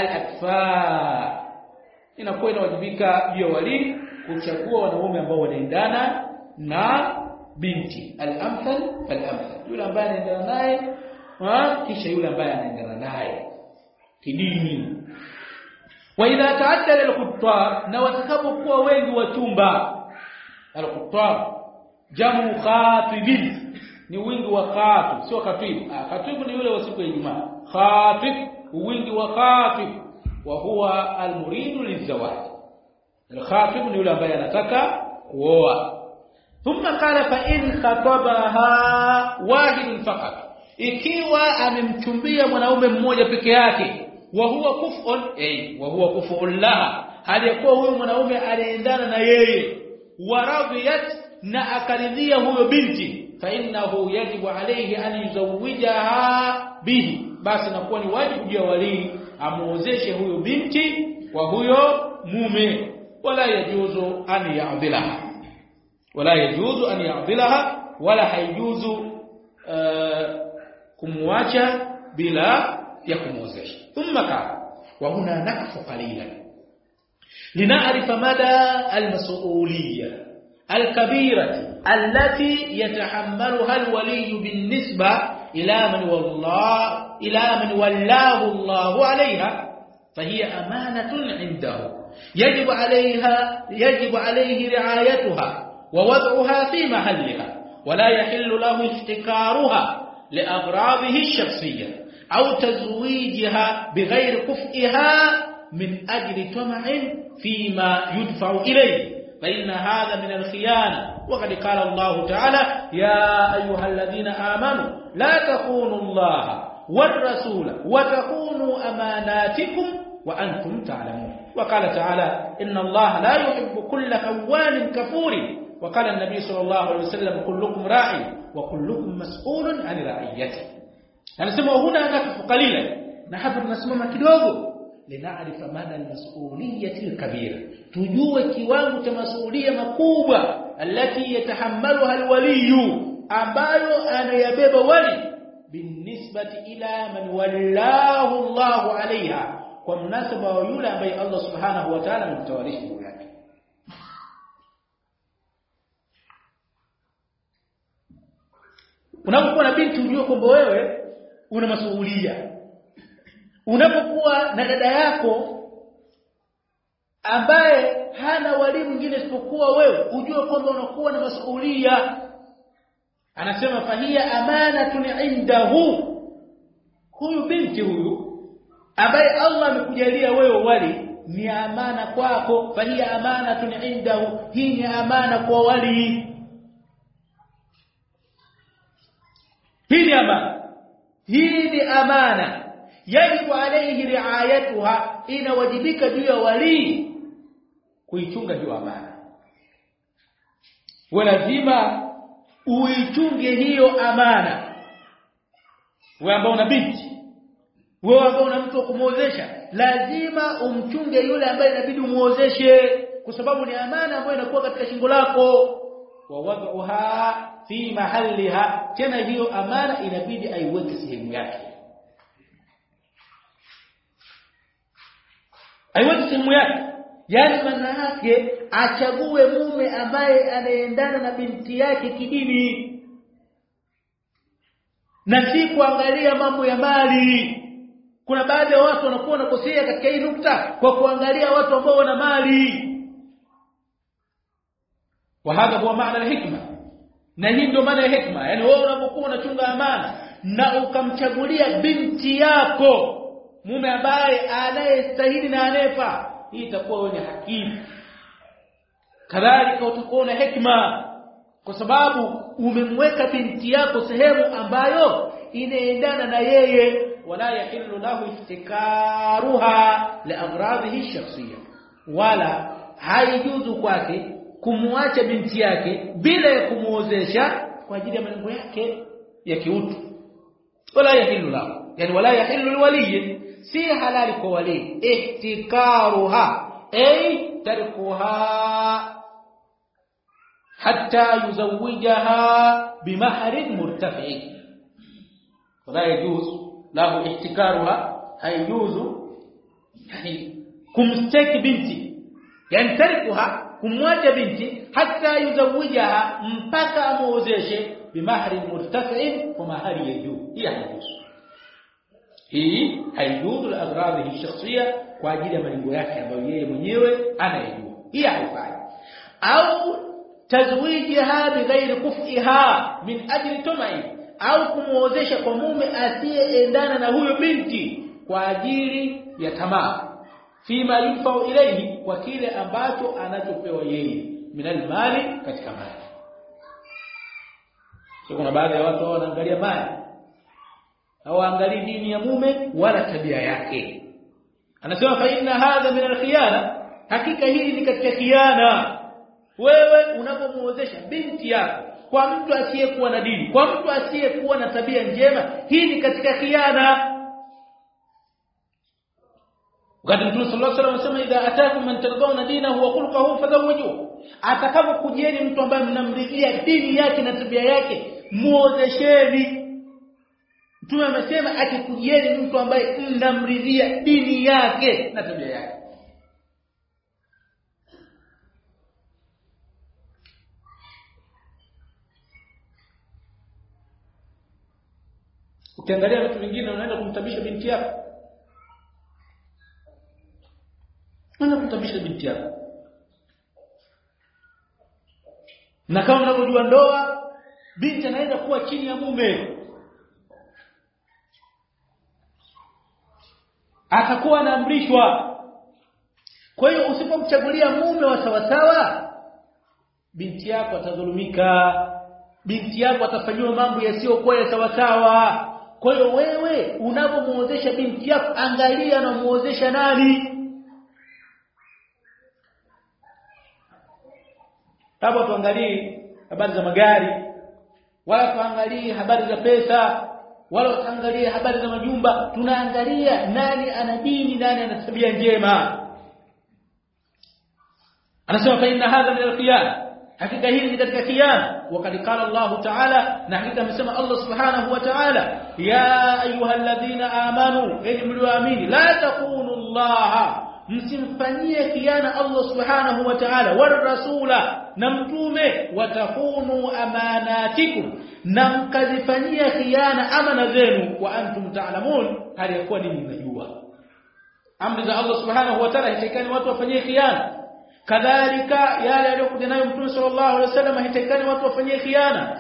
alakfa, inakuwa inawajibika juu ya wali kuchagua wanaume ambao wanaendana na binti, al-amthal fal-amthal, yule ambaye anaendana naye kisha yule ambaye anaendana naye kidini. Wa idha ta'addala al-khuttab, na watakapokuwa wengi wachumba, al-khuttab jamu khatibin, ni wingi wa khatib, sio khatib. Khatib ni yule wa siku ya Ijumaa, khatib wingi wa khatib, wa huwa al-muridu lizawaj. Al-khatib ni yule ambaye anataka kuoa. Thumma qala fa in khatabaha wahid faqat, ikiwa amemchumbia mwanaume mmoja peke yake, wa huwa kuf'un, wa huwa kuf'un laha, hali yakuwa huyo mwanaume anaendana na yeye, wa radiyat, na akaridhia huyo binti, fa innahu yajibu alayhi an yuzawwijaha bihi, basi inakuwa ni wajibu juu ya wali amuozeshe huyo binti kwa huyo mume. Wala yajuzu an ya'dilaha, wala yajuzu an ya'dilaha, wala haijuzu kumwacha bila ya kumuozesha. Thumma qala wa huna nakfu qalilan lina'rif mada al-mas'uliyya al-kabirah allati yatahammaluha al-wali bin-nisba ila man wallahu Allahu 'alayha, fahiya amanatun 'indahu yajibu 'alayhi ri'ayatuha wa wad'uha fi mahalliha, wa la yahillu lahu ihtikaruha li'aghradihi ash-shakhsiyyah au tazwijiha bighairi kuf'iha min ajli tam'in fima yudfa'u ilayhi fa inna hadha min al-khiyana wa qad qala Allah ta'ala ya ayyuhalladhina amanu la takhunu Allah war-rasula wa takhunu amanatikum wa antum ta'lamun wa qala ta'ala inna Allah la yuhibbu kulla khawanin kafurin wa qala an-nabi sallallahu alayhi wasallam kullukum ra'i wa kullukum mas'ulun 'an ra'iyatihi. Anasema huna nafsu qalila, na hapa tunasimama kidogo linaarifa maana al-mas'uliyyati al-kabira, tujue kiwango cha masuhulia makubwa alati yatahammaluha al-waliyu, ambayo anayabeba wali binisbati ila man wallahu Allahu alaiha, kwa mnasaba wa yule ambaye Allah subhanahu wa ta'ala amemtawalisha juu yake. Unapokuwa na binti ujue kwamba wewe una masuhulia. Unapokuwa na dada yako ambaye hana wali mwingine isipokuwa wewe, ujue kwamba unakuwa na masuhulia. Anasema fahia amanatun indahu, huyu binti huyu ambaye Allah amekujalia wewe wali ni amana kwako. Fahia amanatun indahu, hii ni amana kwa wali. Hii ni amana yajibu alayhi riayatuha, inawajibika juu ya wali kuichunga hiyo amana. Lazima uichunge hiyo amana. Wewe ambao una binti, wewe ambao una mtu wa kumuozesha, lazima umchunge yule ambaye inabidi umuozeshe, kwa sababu ni amana ambayo inakuwa katika shingo lako. Wa wad'uha fi mahalliha, tena hiyo amana inabidi aiweke sehemu yake. Aiweke sehemu yake, yani maana yake achague mume ambaye anaendana na binti yake kidini, na si kuangalia mambo ya mali. Kuna baadhi ya watu wanakuwa wanakosea katika hii nukta kwa kuangalia watu ambao wana mali. Wa hadha huwa maana al-hikma, na hii ndio maana ya hikma. Yani wewe unapokuwa unachunga amana na ukamchagulia binti yako mume ambaye anayestahili na anayefaa, hii itakuwa wewe ni hakimu. Kadhalika utakuwa na hikma kwa sababu umemweka binti yako sehemu ambayo inaendana na yeye. Wala yahillu lahu iftikaruha liaghradihi shakhsiyya, wala haijuzu kwake kumwacha binti yake bila ya kumuozesha kwa ajili ya malengo yake ya kiutu. Wala yahillu lahu, yani wala yahillu liwaliy, si halali kwa wali ihtikaruha ay tarkuha hatta yuzawijaha bimahrin murtafi. Wala yajuzu lahu ihtikaruha, haijuzu yani kumstaki binti, yani tarkuha, kumwacha binti, hatta yuzawijaha, mpaka amuozeshe bimahrin murtafi, kwa mahari ya juu. Hii haijuzu la aghradihi shakhsiyya, kwa ajili ya malengo yake ambayo yeye mwenyewe anayejua. Hii haifai. Au tazwijiha bighairi kuf'iha min ajli tumai, au kumuozesha kwa mume asiyeendana na huyo binti kwa ajili ya tamaa, fima yufau ilayhi, kwa kile ambacho anachopewa yeye, minal mali, katika mali. Kuna baadhi ya watu wanaangalia mali, hawaangalii dini ya mume wala tabia yake. Anasema fa inna hadha min al-khiyana, hakika hili ni katika khiana. Wewe unapomuozesha binti yako kwa mtu asiyekuwa na dini, kwa mtu asiyekuwa na tabia njema, hii ni katika khiana. Wakati Mtume sallallahu alaihi wasallam anasema idha ataakum man tardawna dinahu wa khuluquhu fazawwijuhu, atakapokujieni mtu ambaye mnamridhia dini yake na tabia yake, muozesheni. Mtume amesema akikujieni mtu ambaye mnamridhia dini yake na tabia yake. Ukiangalia watu wengine wanaenda kumtabisha binti yako, na kama unavyojua ndoa, binti anaenda kuwa chini ya mume. atakuwa anaamrishwa. Kwa hiyo usipomchagulia mume wa sawasawa, binti yako atadhulumika, binti yako atafanywa mambo yasiyokuwa ya sawasawa. Kwa hiyo wewe unapomuozesha binti yako, angalia na muozesha nani. Hapo tuangalie habari za magari, wala tuangalie habari za pesa, wala tuangalie habari za majumba. Tunaangalia nani ana dini, nani ana tabia njema. Anasema fa inna hadha min al-khiyana, hakika hili ni katika khiyana. Wakati qala Allah ta'ala, na hakika amesema Allah subhanahu wa ta'ala, ya ayyuhalladhina amanu, enyi mlioamini, la takunu Allah, msimfanyie khiyana Allah subhanahu wa ta'ala, war rasula, na mtume, watakunu amanatikum, na mkazifanyia khiyana amana zenu, wa antum ta'lamun, hali yakuwa ninyi mnajua. Amri za Allah subhanahu wa ta'ala hitakani watu wafanyie khiyana. Kadhalika yale aliyokuja nayo Mtume sallallahu alaihi wasallam hitakani watu wafanyie khiyana.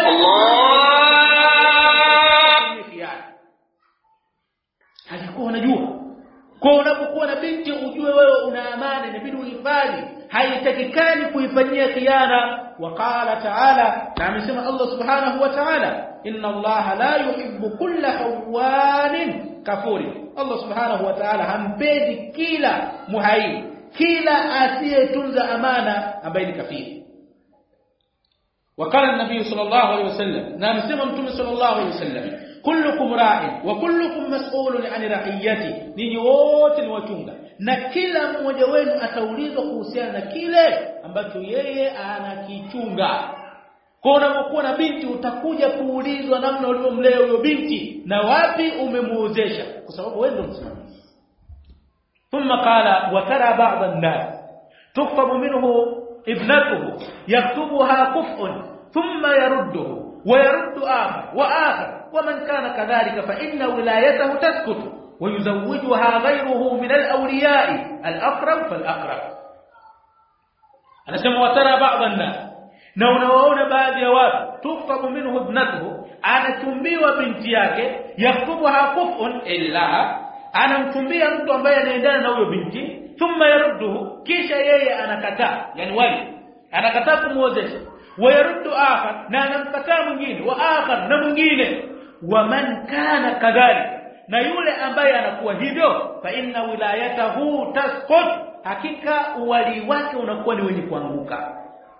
Alikuwa anajua. Kwa unapokuwa na binti ujue wewe una amana, inabidi uhifadhi, haitakikani kuifanyia khiyana. Waqala ta'ala, na amesema Allah subhanahu wa ta'ala, inna Allah la yuhibbu kulla khawanin kafurin. Allah subhanahu wa ta'ala hampendi kila muhaini, kila asiyetunza amana ambaye ni kafiri. Wakala an-nabii sallallahu alayhi wasallam, na amesema Mtume sallallahu alayhi wasallam, kullukum ra'in wa kullukum mas'ulun 'an ra'iyati, ninyi wote ni wachunga na kila mmoja wenu ataulizwa kuhusiana na kile ambacho yeye anakichunga. Kwa unapokuwa na binti utakuja kuulizwa namna ulivyomlea huyo binti na wapi umemuozesha, kwa sababu wewe ndio msimamizi. ثم قال وترى بعض الناس تخطب منه ابنته يكتبها كفء ثم يرده ويرد آخر وآخر ومن كان كذلك فإن ولايته تسكت ويزوجها غيره من الأولياء الأقرب فالأقرب. أنا سمع وترى بعض الناس نونوون بعض يواب تخطب منه ابنته أنا تنبي وبنت yake يكتبها كفء إلا anamtumbia mtu ambaye anaendana na huyo binti, thumma yarudduhu, kisha yeye anakataa, yani wali anakataa kumuozesha, wa yaruddu akhar, na anamkataa mwingine, wa akhar, na mwingine. Wa man kana kadhalika, na yule ambaye anakuwa hivyo, fa inna wilayatahu tasqut, hakika uwali wake unakuwa ni wenye kuanguka,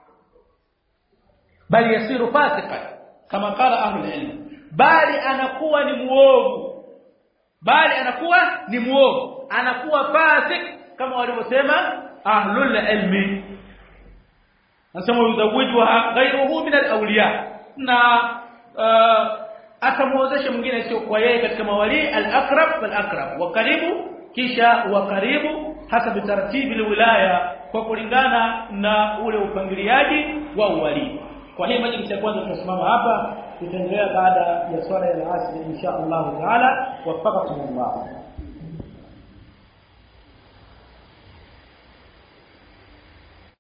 bali yasiru fasika, kama qala ahlul ilm, bali anakuwa ni muovu, bali anakuwa ni muovu, anakuwa fasik, kama walivyosema ahlul ilmi. Nasema yuzawijuha ghayruhu min al-awliya, na atamuozesha mwingine sio kwa yeye katika mawali, al-aqrab fal-aqrab, wa karibu kisha wa karibu, hasa taratibi wilaya, kwa kulingana na ule upangiliaji wa uwali. Kwa hiyo majlis ya kwanza tunasimama hapa, tutaendelea baada ya swala ya asr insha Allah taala. Wafaqakum Allah.